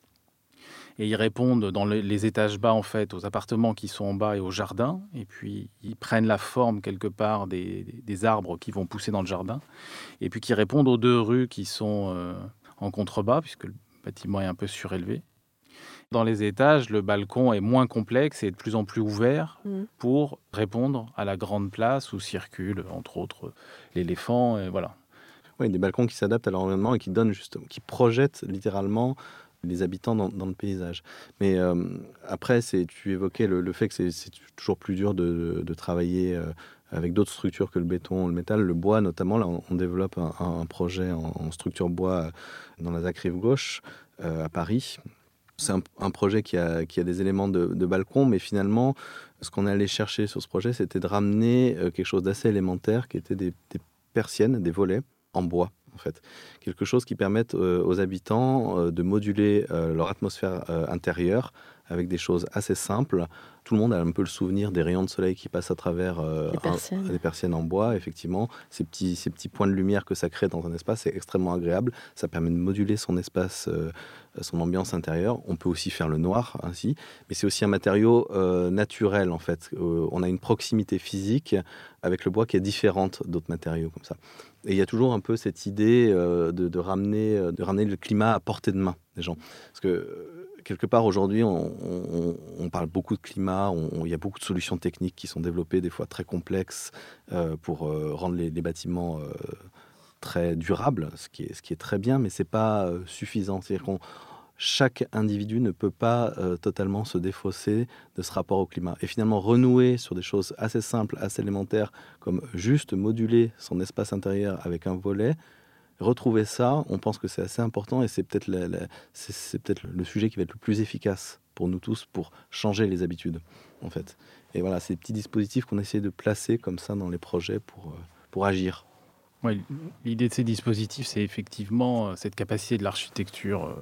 Et ils répondent dans les, les étages bas, en fait, aux appartements qui sont en bas et au jardin. Et puis, ils prennent la forme, quelque part, des, des- des arbres qui vont pousser dans le jardin. Et puis, qui répondent aux deux rues qui sont euh, en contrebas, puisque le bâtiment est un peu surélevé. Dans les étages, le balcon est moins complexe et de plus en plus ouvert Mm. pour répondre à la grande place où circule, entre autres, l'éléphant. Et voilà. Oui, des balcons qui s'adaptent à l'environnement et qui donnent justement, qui projettent littéralement les habitants dans, dans le paysage. Mais euh, après, c'est, tu évoquais le, le fait que c'est, c'est toujours plus dur de, de travailler euh, avec d'autres structures que le béton, le métal, le bois notamment. Là, on, on développe un, un projet en, en structure bois euh, dans la ZAC Rive Gauche euh, à Paris. C'est un, un projet qui a, qui a des éléments de, de balcon, mais finalement, ce qu'on allait chercher sur ce projet, c'était de ramener euh, quelque chose d'assez élémentaire, qui était des, des persiennes, des volets en bois, en fait. Quelque chose qui permette euh, aux habitants euh, de moduler euh, leur atmosphère euh, intérieure avec des choses assez simples. Tout le monde a un peu le souvenir des rayons de soleil qui passent à travers euh, Les persiennes. un- des persiennes en bois, effectivement. Ces petits, ces petits points de lumière que ça crée dans un espace, c'est extrêmement agréable. Ça permet de moduler son espace, euh, son ambiance intérieure. On peut aussi faire le noir ainsi, mais c'est aussi un matériau euh, naturel, en fait. Euh, on a une proximité physique avec le bois qui est différente d'autres matériaux comme ça. Et il y a toujours un peu cette idée euh, de, de ramener, euh, de ramener le climat à portée de main des gens. Parce que euh, quelque part aujourd'hui, on, on- on parle beaucoup de climat, on- on- il y a beaucoup de solutions techniques qui sont développées, des fois très complexes, euh, pour euh, rendre les, les bâtiments euh, très durables, ce qui est, ce qui est très bien, mais c'est pas euh, suffisant. C'est-à-dire qu'on chaque individu ne peut pas euh, totalement se défausser de ce rapport au climat. Et finalement, renouer sur des choses assez simples, assez élémentaires, comme juste moduler son espace intérieur avec un volet, retrouver ça, on pense que c'est assez important et c'est peut-être, la- la- c'est, c'est peut-être le sujet qui va être le plus efficace pour nous tous pour changer les habitudes, en fait. Et voilà, ces petits dispositifs qu'on essaie de placer comme ça dans les projets pour, euh, pour agir. Ouais, l'idée de ces dispositifs, c'est effectivement euh, cette capacité de l'architecture euh,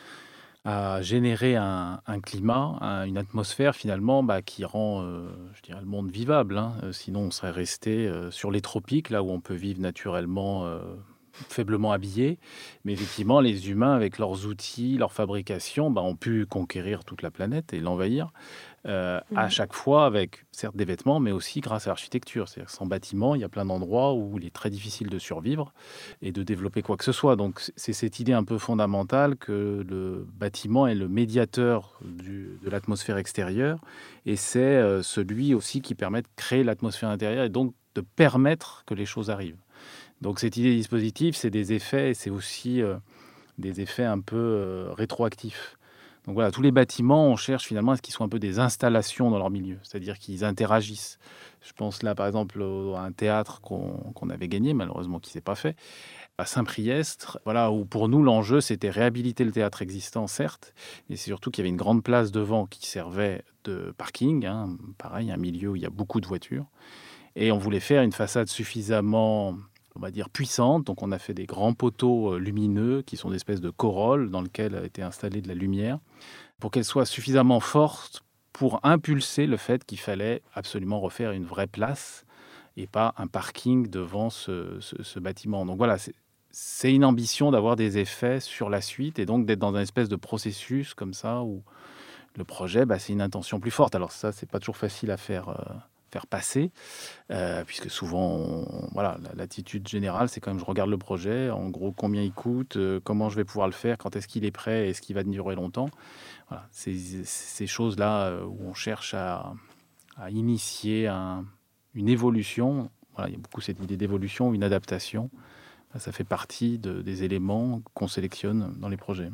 à générer un, un climat, un- une atmosphère finalement bah, qui rend euh, je dirais, le monde vivable, hein. Euh, Sinon, on serait resté euh, sur les tropiques, là où on peut vivre naturellement euh, faiblement habillé. Mais effectivement, les humains, avec leurs outils, leur fabrication, bah, ont pu conquérir toute la planète et l'envahir. Euh, à Mhm. chaque fois avec certes des vêtements, mais aussi grâce à l'architecture. C'est-à-dire que sans bâtiment, il y a plein d'endroits où il est très difficile de survivre et de développer quoi que ce soit. Donc c- c'est cette idée un peu fondamentale que le bâtiment est le médiateur du- de l'atmosphère extérieure et c'est euh, celui aussi qui permet de créer l'atmosphère intérieure et donc de permettre que les choses arrivent. Donc cette idée dispositif, c'est des effets et c'est aussi euh, des effets un peu euh, rétroactifs. Donc voilà, tous les bâtiments, on cherche finalement à ce qu'ils soient un peu des installations dans leur milieu, c'est-à-dire qu'ils interagissent. Je pense là, par exemple, au- à un théâtre qu'on qu'on avait gagné, malheureusement qui ne s'est pas fait, à Saint-Priest, voilà, où pour nous, l'enjeu, c'était réhabiliter le théâtre existant, certes, mais c'est surtout qu'il y avait une grande place devant qui servait de parking, hein, pareil, un milieu où il y a beaucoup de voitures. Et on voulait faire une façade suffisamment, on va dire, puissante. Donc on a fait des grands poteaux euh, lumineux qui sont des espèces de corolles dans lesquelles a été installée de la lumière pour qu'elle soit suffisamment forte pour impulser le fait qu'il fallait absolument refaire une vraie place et pas un parking devant ce, ce- ce bâtiment. Donc voilà, c'est c'est une ambition d'avoir des effets sur la suite et donc d'être dans un espèce de processus comme ça où le projet, bah, c'est une intention plus forte. Alors ça, c'est pas toujours facile à faire, euh, faire passer, euh, puisque souvent, on- voilà, la- l'attitude générale, c'est quand même je regarde le projet, en gros, combien il coûte, euh, comment je vais pouvoir le faire, quand est-ce qu'il est prêt, est-ce qu'il va durer longtemps. Voilà, c'est c'est ces choses-là euh, où on cherche à, à initier un- une évolution. Voilà, il y a beaucoup cette idée d'évolution, une adaptation. Ça fait partie de- des éléments qu'on sélectionne dans les projets.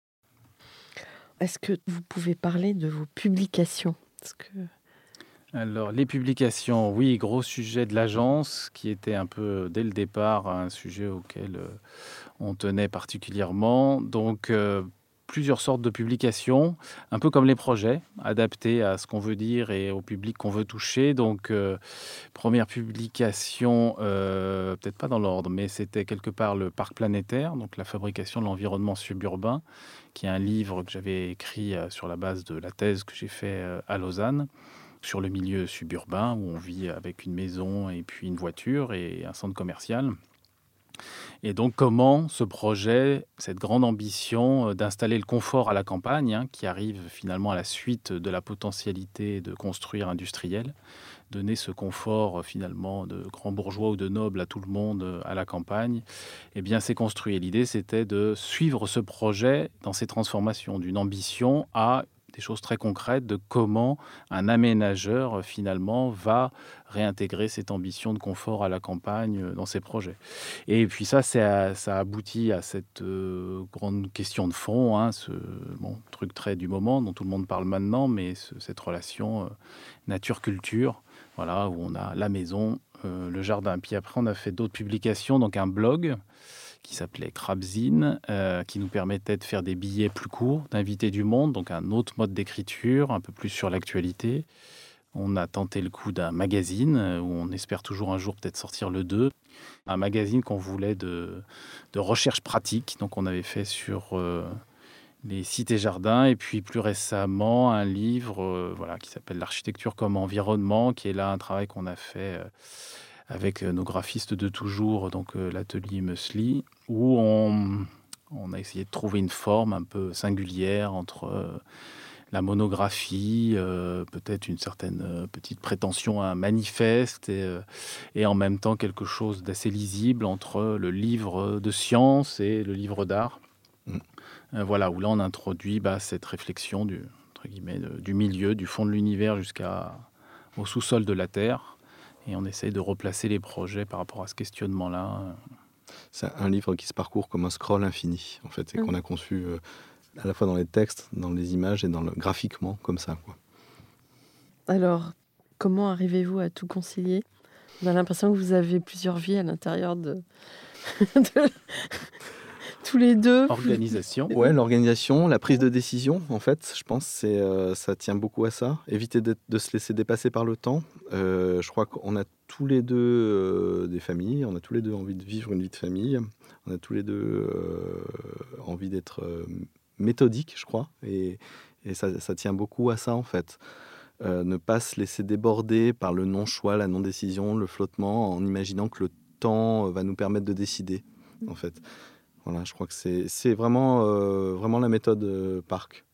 Est-ce que vous pouvez parler de vos publications? Parce que... Alors, les publications, oui, gros sujet de l'agence, qui était un peu, dès le départ, un sujet auquel euh, on tenait particulièrement. Donc, euh, plusieurs sortes de publications, un peu comme les projets, adaptés à ce qu'on veut dire et au public qu'on veut toucher. Donc, euh, première publication, euh, peut-être pas dans l'ordre, mais c'était quelque part le Parc planétaire, donc la fabrication de l'environnement suburbain, qui est un livre que j'avais écrit euh, sur la base de la thèse que j'ai fait euh, à Lausanne, sur le milieu suburbain où on vit avec une maison et puis une voiture et un centre commercial. Et donc comment ce projet, cette grande ambition euh, d'installer le confort à la campagne, hein, qui arrive finalement à la suite de la potentialité de construire industriel, donner ce confort euh, finalement de grand bourgeois ou de noble à tout le monde euh, à la campagne, eh bien c'est construit. Et l'idée c'était de suivre ce projet dans ses transformations, d'une ambition à des choses très concrètes de comment un aménageur euh, finalement va réintégrer cette ambition de confort à la campagne euh, dans ses projets. Et puis ça, ça, ça aboutit à cette euh, grande question de fond, hein, ce bon, truc très du moment dont tout le monde parle maintenant, mais ce- cette relation euh, nature-culture, voilà, où on a la maison, euh, le jardin. Puis après, on a fait d'autres publications, donc un blog qui s'appelait Crabzine, euh, qui nous permettait de faire des billets plus courts, d'inviter du monde, donc un autre mode d'écriture, un peu plus sur l'actualité. On a tenté le coup d'un magazine, euh, où on espère toujours un jour peut-être sortir le deux. Un magazine qu'on voulait de, de recherche pratique, donc on avait fait sur euh, les sites et jardins, et puis plus récemment un livre euh, voilà, qui s'appelle L'architecture comme environnement, qui est là un travail qu'on a fait euh, avec euh, nos graphistes de toujours, donc euh, l'atelier Meusli, où on, on a essayé de trouver une forme un peu singulière entre euh, la monographie, euh, peut-être une certaine euh, petite prétention à un manifeste, et, euh, et en même temps quelque chose d'assez lisible entre le livre de science et le livre d'art. Mm. Euh, voilà, où là on introduit bah, cette réflexion du, entre guillemets, de- du milieu, du fond de l'univers jusqu'au sous-sol de la Terre. Et on essaye de replacer les projets par rapport à ce questionnement-là. C'est un livre qui se parcourt comme un scroll infini, en fait, et Mm. qu'on a conçu euh, à la fois dans les textes, dans les images et dans le, graphiquement, comme ça, quoi. Alors, comment arrivez-vous à tout concilier? On a l'impression que vous avez plusieurs vies à l'intérieur de... de- tous les deux. Organisation. Ouais, l'organisation, la prise de décision, en fait, je pense, c'est, euh, ça tient beaucoup à ça. Éviter d'être- de se laisser dépasser par le temps. Euh, je crois qu'on a tous les deux euh, des familles, on a tous les deux envie de vivre une vie de famille, on a tous les deux euh, envie d'être euh, méthodiques, je crois, et, et ça, ça tient beaucoup à ça, en fait. Euh, ne pas se laisser déborder par le non-choix, la non-décision, le flottement, en imaginant que le temps va nous permettre de décider, en fait. Voilà, je crois que c'est, c'est vraiment, euh, vraiment la méthode euh, Parc.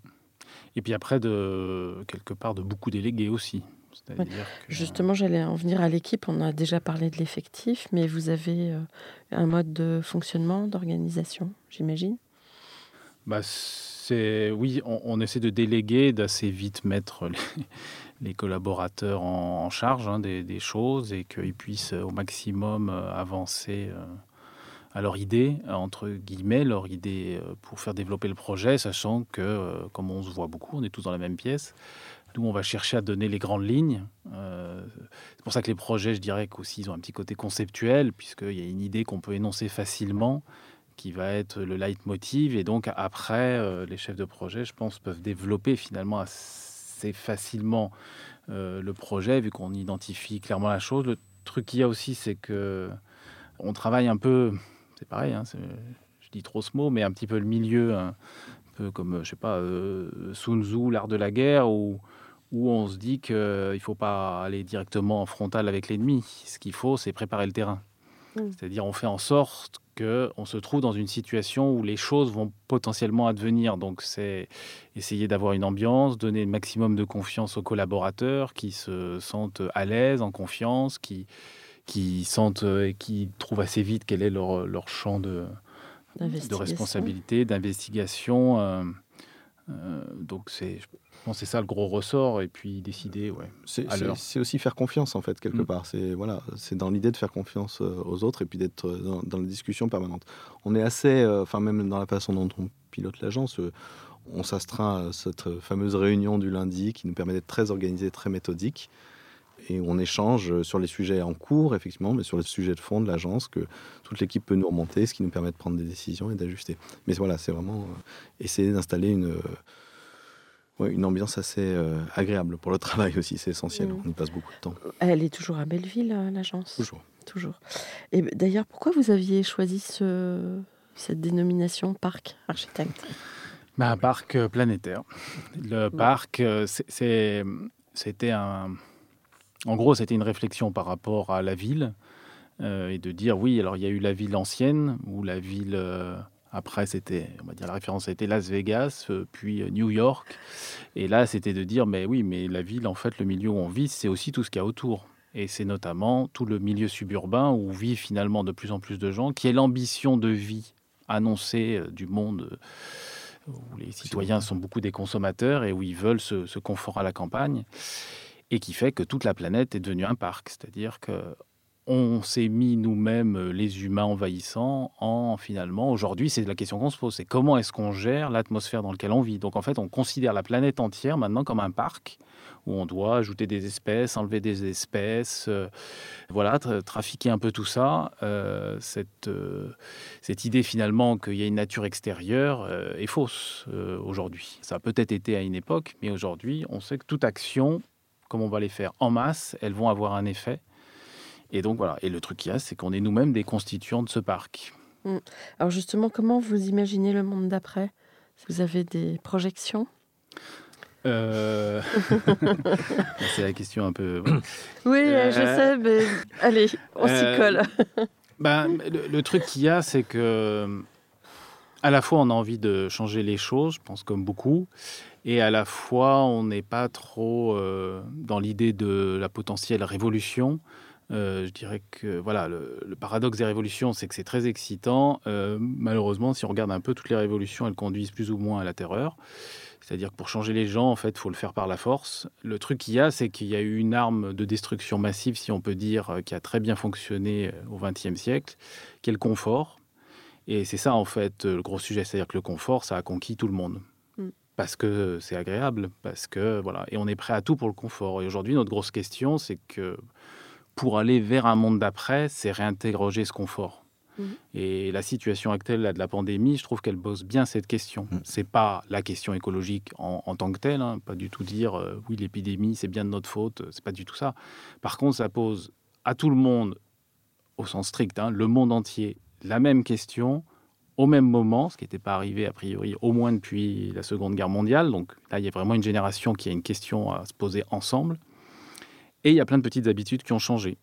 Et puis après, de, quelque part, de beaucoup déléguer aussi. C'est-à-dire que- Justement, j'allais en venir à l'équipe. On a déjà parlé de l'effectif, mais vous avez euh, un mode de fonctionnement, d'organisation, j'imagine. Bah, c'est, oui, on, on essaie de déléguer, d'assez vite mettre les, les collaborateurs en, en charge hein, des, des choses et qu'ils puissent euh, au maximum euh, avancer euh, à leur idée, entre guillemets, leur idée euh, pour faire développer le projet, sachant que, euh, comme on se voit beaucoup, on est tous dans la même pièce. Nous, on va chercher à donner les grandes lignes. Euh, c'est pour ça que les projets, je dirais qu'aussi, ils ont un petit côté conceptuel, puisqu'il y a une idée qu'on peut énoncer facilement, qui va être le leitmotiv. Et donc, après, euh, les chefs de projet, je pense, peuvent développer finalement assez facilement euh, le projet, vu qu'on identifie clairement la chose. Le truc qu'il y a aussi, c'est que on travaille un peu, c'est pareil, hein, c'est- je dis trop ce mot, mais un petit peu le milieu, un peu comme, je sais pas, euh, Sun Tzu, l'art de la guerre, où, où on se dit qu'il ne faut pas aller directement en frontal avec l'ennemi. Ce qu'il faut, c'est préparer le terrain. Mmh. C'est-à-dire, on fait en sorte qu'on se trouve dans une situation où les choses vont potentiellement advenir. Donc, c'est essayer d'avoir une ambiance, donner le maximum de confiance aux collaborateurs qui se sentent à l'aise, en confiance, qui, qui sentent et qui trouvent assez vite quel est leur, leur champ de, de responsabilité, d'investigation. Euh, euh, donc, c'est, je pense que c'est ça le gros ressort. Et puis, décider, ouais, C'est, à c'est, l'heure. c'est aussi faire confiance, en fait, quelque Mm. part. C'est, voilà, c'est dans l'idée de faire confiance euh, aux autres et puis d'être euh, dans, dans la discussion permanente. On est assez, euh, enfin, même dans la façon dont on pilote l'agence, euh, on s'astreint à cette fameuse réunion du lundi qui nous permet d'être très organisé, très méthodique. Et on échange sur les sujets en cours, effectivement, mais sur les sujets de fond de l'agence, que toute l'équipe peut nous remonter, ce qui nous permet de prendre des décisions et d'ajuster. Mais voilà, c'est vraiment euh, essayer d'installer une, euh, ouais, une ambiance assez euh, agréable pour le travail aussi, c'est essentiel. Mmh. On y passe beaucoup de temps. Elle est toujours à Belleville, euh, l'agence? Toujours. Toujours. Et b- d'ailleurs, pourquoi vous aviez choisi ce, cette dénomination parc architecte? Bah, un parc euh, planétaire. Le Bon. parc, euh, c'est, c'est- c'était un... En gros, c'était une réflexion par rapport à la ville euh, et de dire, oui, alors il y a eu la ville ancienne, ou la ville... euh, après, c'était, on va dire, la référence a été Las Vegas, euh, puis euh, New York. Et là, c'était de dire, mais oui, mais la ville, en fait, le milieu où on vit, c'est aussi tout ce qu'il y a autour. Et c'est notamment tout le milieu suburbain où vivent finalement de plus en plus de gens, qui est l'ambition de vie annoncée euh, du monde, euh, où les citoyens sont beaucoup des consommateurs et où ils veulent ce, ce confort à la campagne, et qui fait que toute la planète est devenue un parc. C'est-à-dire que on s'est mis nous-mêmes, euh, les humains envahissants, en finalement, aujourd'hui, c'est la question qu'on se pose, c'est comment est-ce qu'on gère l'atmosphère dans laquelle on vit. Donc en fait, on considère la planète entière maintenant comme un parc, où on doit ajouter des espèces, enlever des espèces, euh, voilà, tra- trafiquer un peu tout ça. Euh, cette, euh, cette idée finalement qu'il y a une nature extérieure euh, est fausse euh, aujourd'hui. Ça a peut-être été à une époque, mais aujourd'hui, on sait que toute action, comme on va les faire en masse, elles vont avoir un effet. Et donc voilà. Et le truc qu'il y a, c'est qu'on est nous-mêmes des constituants de ce parc. Mm. Alors justement, comment vous imaginez le monde d'après? Vous avez des projections? Euh... c'est la question un peu. Ouais. Oui, euh, je Euh, sais, mais allez, on s'y euh, colle. Ben, le, le truc qu'il y a, c'est que à la fois on a envie de changer les choses, je pense comme beaucoup, et à la fois on n'est pas trop euh, dans l'idée de la potentielle révolution. Euh, je dirais que voilà, le, le paradoxe des révolutions, c'est que c'est très excitant. Euh, malheureusement, si on regarde un peu toutes les révolutions, elles conduisent plus ou moins à la terreur. C'est-à-dire que pour changer les gens, en fait, il faut le faire par la force. Le truc qu'il y a, c'est qu'il y a eu une arme de destruction massive, si on peut dire, qui a très bien fonctionné au vingtième siècle, qui est le confort. Et c'est ça, en fait, le gros sujet. C'est-à-dire que le confort, ça a conquis tout le monde. Mm. Parce que c'est agréable, parce que, voilà. Et on est prêt à tout pour le confort. Et aujourd'hui, notre grosse question, c'est que pour aller vers un monde d'après, c'est réinterroger ce confort. Mmh. Et la situation actuelle là, de la pandémie, je trouve qu'elle pose bien cette question. Mmh. C'est pas la question écologique en, en tant que telle, hein, pas du tout dire euh, oui, l'épidémie, c'est bien de notre faute, c'est pas du tout ça. Par contre, ça pose à tout le monde, au sens strict, hein, le monde entier, la même question, au même moment, ce qui n'était pas arrivé a priori au moins depuis la Seconde Guerre mondiale. Donc là, il y a vraiment une génération qui a une question à se poser ensemble. Et il y a plein de petites habitudes qui ont changé.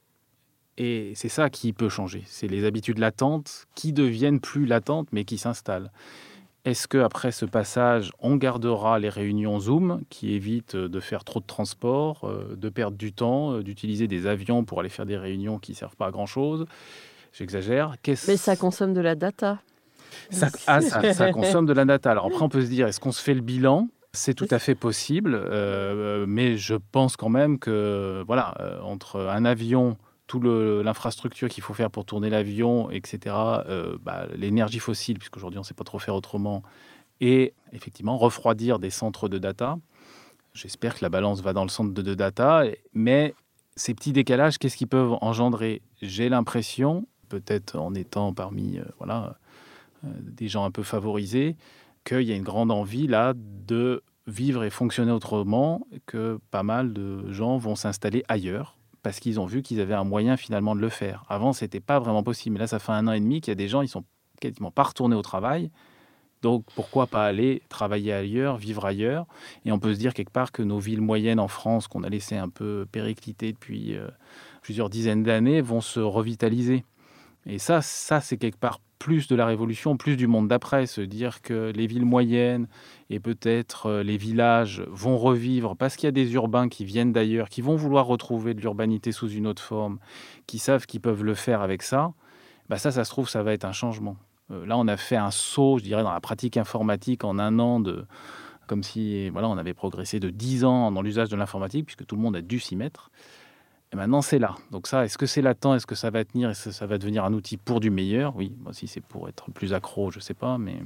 Et c'est ça qui peut changer. C'est les habitudes latentes qui deviennent plus latentes, mais qui s'installent. Est-ce qu'après ce passage, on gardera les réunions Zoom, qui évitent de faire trop de transport, de perdre du temps, d'utiliser des avions pour aller faire des réunions qui ne servent pas à grand-chose? J'exagère. Qu'est-ce... Mais ça consomme de la data. Ça, ah, ça, ça consomme de la data. Alors après, on peut se dire, est-ce qu'on se fait le bilan ? C'est tout à fait possible, euh, mais je pense quand même que, voilà, euh, entre un avion, toute l'infrastructure qu'il faut faire pour tourner l'avion, et cetera, euh, bah, l'énergie fossile, puisqu'aujourd'hui on ne sait pas trop faire autrement, et effectivement refroidir des centres de data. J'espère que la balance va dans le centre de, de data, mais ces petits décalages, qu'est-ce qu'ils peuvent engendrer? J'ai l'impression, peut-être en étant parmi euh, voilà, euh, des gens un peu favorisés, qu'il y a une grande envie là de vivre et fonctionner autrement, que pas mal de gens vont s'installer ailleurs parce qu'ils ont vu qu'ils avaient un moyen finalement de le faire. Avant, ce n'était pas vraiment possible. Mais là, ça fait un an et demi qu'il y a des gens, ils ne sont quasiment pas retournés au travail. Donc, pourquoi pas aller travailler ailleurs, vivre ailleurs? Et on peut se dire quelque part que nos villes moyennes en France, qu'on a laissé un peu péricliter depuis euh, plusieurs dizaines d'années, vont se revitaliser. Et ça, ça c'est quelque part plus de la révolution, plus du monde d'après, se dire que les villes moyennes et peut-être euh, les villages vont revivre parce qu'il y a des urbains qui viennent d'ailleurs, qui vont vouloir retrouver de l'urbanité sous une autre forme, qui savent qu'ils peuvent le faire avec ça. Bah ça, ça se trouve, ça va être un changement. Euh, là, on a fait un saut, je dirais, dans la pratique informatique en un an, de, comme si voilà, on avait progressé de dix ans dans l'usage de l'informatique, puisque tout le monde a dû s'y mettre. Et maintenant, c'est là. Donc ça, est-ce que c'est latent? Est-ce que ça va tenir? Est-ce que ça va devenir un outil pour du meilleur? Oui, moi, si c'est pour être plus accro, je ne sais pas, mais...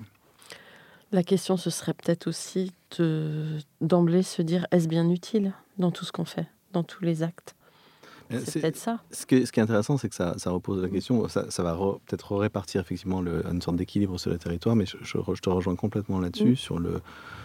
La question, ce serait peut-être aussi de, d'emblée se dire, est-ce bien utile dans tout ce qu'on fait, dans tous les actes? C'est, c'est peut-être ça. Ce, que, ce qui est intéressant, c'est que ça, ça repose la question, ça, ça va re, peut-être répartir effectivement le, une sorte d'équilibre sur le territoire, mais je, je, je te rejoins complètement là-dessus, mmh. sur le...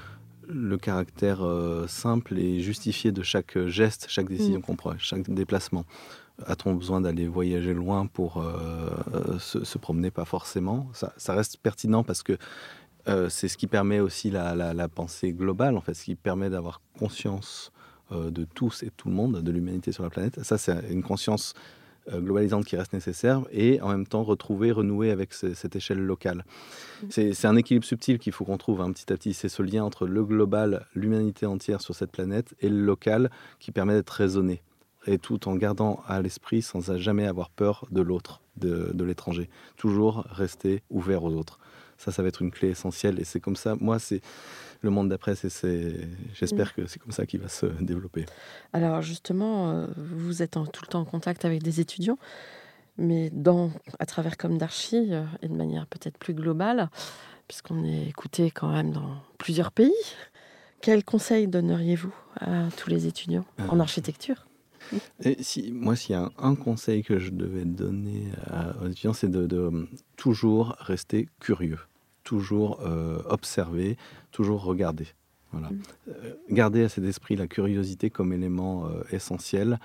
le caractère euh, simple et justifié de chaque geste, chaque décision mmh. qu'on prend, chaque déplacement. A-t-on besoin d'aller voyager loin pour euh, se, se promener? Pas forcément. Ça, ça reste pertinent parce que euh, c'est ce qui permet aussi la, la, la pensée globale, en fait, ce qui permet d'avoir conscience euh, de tous et tout le monde, de l'humanité sur la planète. Ça, c'est une conscience euh, globalisante qui reste nécessaire et en même temps retrouver, renouer avec ce, cette échelle locale. C'est, c'est un équilibre subtil qu'il faut qu'on trouve hein, petit à petit. C'est ce lien entre le global, l'humanité entière sur cette planète, et le local qui permet d'être raisonné. Et tout en gardant à l'esprit, sans jamais avoir peur de l'autre, de, de l'étranger. Toujours rester ouvert aux autres. Ça, ça va être une clé essentielle. Et c'est comme ça, moi, c'est le monde d'après, c'est, c'est, j'espère que c'est comme ça qu'il va se développer. Alors justement, euh, vous êtes en, tout le temps en contact avec des étudiants, mais dans, à travers Comme d'Archi, euh, et de manière peut-être plus globale, puisqu'on est écouté quand même dans plusieurs pays, quels conseils donneriez-vous à tous les étudiants euh... en architecture? Et si, moi, s'il y a un, un conseil que je devais donner à, aux étudiants, c'est de, de toujours rester curieux, toujours euh, observer, toujours regarder. Voilà. Mmh. Euh, garder à cet esprit la curiosité comme élément euh, essentiel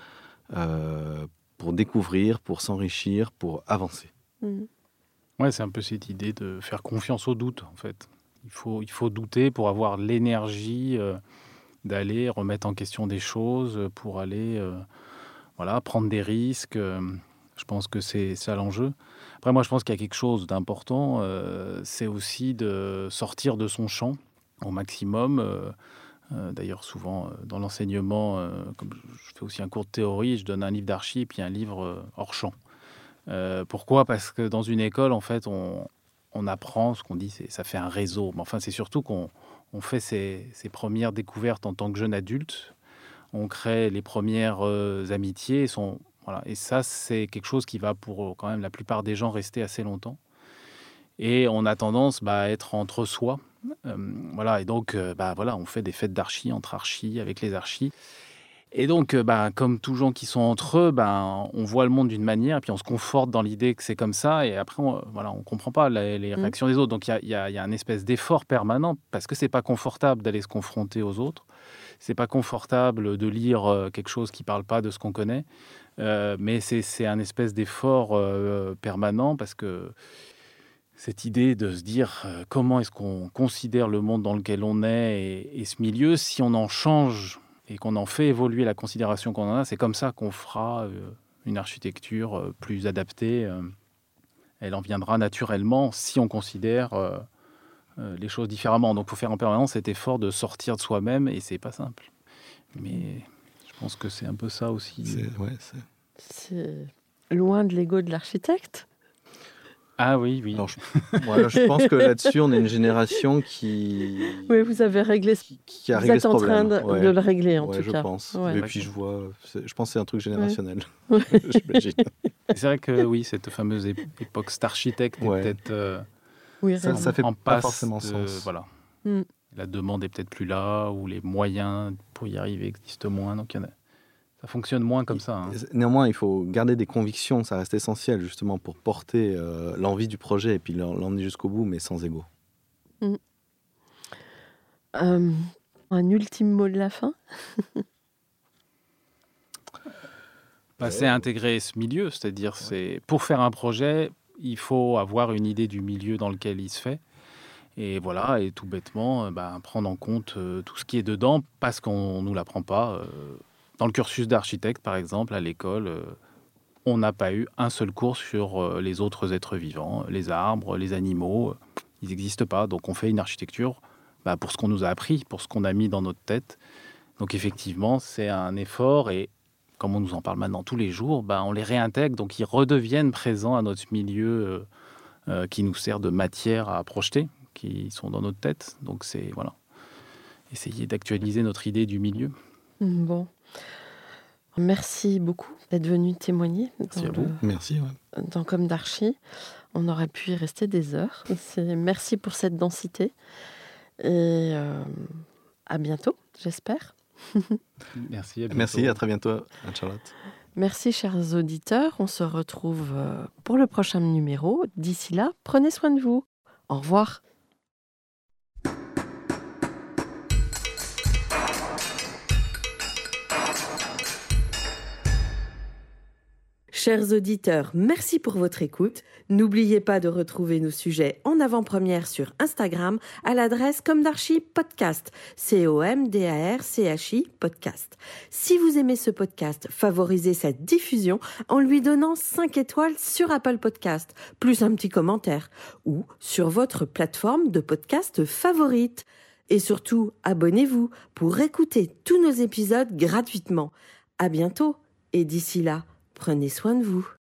euh, pour découvrir, pour s'enrichir, pour avancer. Mmh. Ouais, c'est un peu cette idée de faire confiance au doute, en fait. Il faut, il faut douter pour avoir l'énergie... Euh... d'aller remettre en question des choses, pour aller euh, voilà, prendre des risques. Euh, je pense que c'est ça l'enjeu. Après, moi, je pense qu'il y a quelque chose d'important, euh, c'est aussi de sortir de son champ au maximum. Euh, euh, d'ailleurs, souvent, euh, dans l'enseignement, euh, comme je fais aussi un cours de théorie, je donne un livre d'archi et puis un livre euh, hors champ. Euh, pourquoi ? Parce que dans une école, en fait, on, on apprend ce qu'on dit, c'est, ça fait un réseau. Mais enfin, c'est surtout qu'on on fait ses, ses premières découvertes en tant que jeune adulte. On crée les premières euh, amitiés. Sont, voilà. Et ça, c'est quelque chose qui va pour quand même la plupart des gens rester assez longtemps. Et on a tendance bah, à être entre soi. Euh, voilà. Et donc, euh, bah, voilà, on fait des fêtes d'archi, entre archis, avec les archis. Et donc, bah, comme tous gens qui sont entre eux, bah, on voit le monde d'une manière, et puis on se conforte dans l'idée que c'est comme ça, et après, on voilà, on comprend pas les, les réactions mmh. des autres. Donc, il y, y, y a un espèce d'effort permanent, parce que c'est pas confortable d'aller se confronter aux autres. C'est pas confortable de lire quelque chose qui parle pas de ce qu'on connaît, euh, mais c'est, c'est un espèce d'effort euh, permanent, parce que cette idée de se dire euh, comment est-ce qu'on considère le monde dans lequel on est et, et ce milieu, si on en change et qu'on en fait évoluer la considération qu'on en a, c'est comme ça qu'on fera euh, une architecture euh, plus adaptée. Euh, elle en viendra naturellement si on considère euh, euh, les choses différemment. Donc, il faut faire en permanence cet effort de sortir de soi-même, et c'est pas simple. Mais je pense que c'est un peu ça aussi. C'est, ouais, c'est... c'est loin de l'ego de l'architecte. Ah oui, oui. Alors, je, ouais, je pense que là-dessus, on est une génération qui... Oui, vous avez réglé ce, qui a vous réglé êtes ce en train de, ouais. de le régler, en ouais, tout je cas. Pense. Ouais. Et puis, je vois... C'est, je pense que c'est un truc générationnel, ouais. j'imagine. C'est vrai que, oui, cette fameuse époque Starchitect est ouais. peut-être euh, oui, ça, ça fait en pas passe forcément de, sens. Voilà. Mm. La demande est peut-être plus là, ou les moyens pour y arriver existent moins, donc il y en a... Ça fonctionne moins comme ça. Hein. Néanmoins, il faut garder des convictions, ça reste essentiel justement pour porter euh, l'envie du projet et puis l'emmener jusqu'au bout, mais sans ego. Mmh. Euh, un ultime mot de la fin. bah, c'est intégrer ce milieu, c'est-à-dire c'est pour faire un projet, il faut avoir une idée du milieu dans lequel il se fait. Et voilà, et tout bêtement, bah, prendre en compte euh, tout ce qui est dedans, parce qu'on ne nous l'apprend pas. Euh, Dans le cursus d'architecte, par exemple, à l'école, euh, on n'a pas eu un seul cours sur les autres êtres vivants, les arbres, les animaux. Ils n'existent pas. Donc, on fait une architecture bah, pour ce qu'on nous a appris, pour ce qu'on a mis dans notre tête. Donc, effectivement, c'est un effort. Et comme on nous en parle maintenant tous les jours, bah, on les réintègre. Donc, ils redeviennent présents à notre milieu euh, euh, qui nous sert de matière à projeter, qui sont dans notre tête. Donc, c'est voilà, essayer d'actualiser notre idée du milieu. Bon. Merci beaucoup d'être venu témoigner. Merci à dans vous. le- Merci. Ouais. dans Comme d'Archi. On aurait pu y rester des heures. C'est... Merci pour cette densité. Et euh, à bientôt, j'espère. Merci. À bientôt. Merci, à très bientôt, Anne-Charlotte. Merci, chers auditeurs. On se retrouve euh, pour le prochain numéro. D'ici là, prenez soin de vous. Au revoir. Chers auditeurs, merci pour votre écoute. N'oubliez pas de retrouver nos sujets en avant-première sur Instagram à l'adresse Comme d'Archi Podcast, C O M D A R C H I Podcast. Si vous aimez ce podcast, favorisez sa diffusion en lui donnant cinq étoiles sur Apple Podcast, plus un petit commentaire, ou sur votre plateforme de podcast favorite. Et surtout, abonnez-vous pour écouter tous nos épisodes gratuitement. À bientôt, et d'ici là, prenez soin de vous.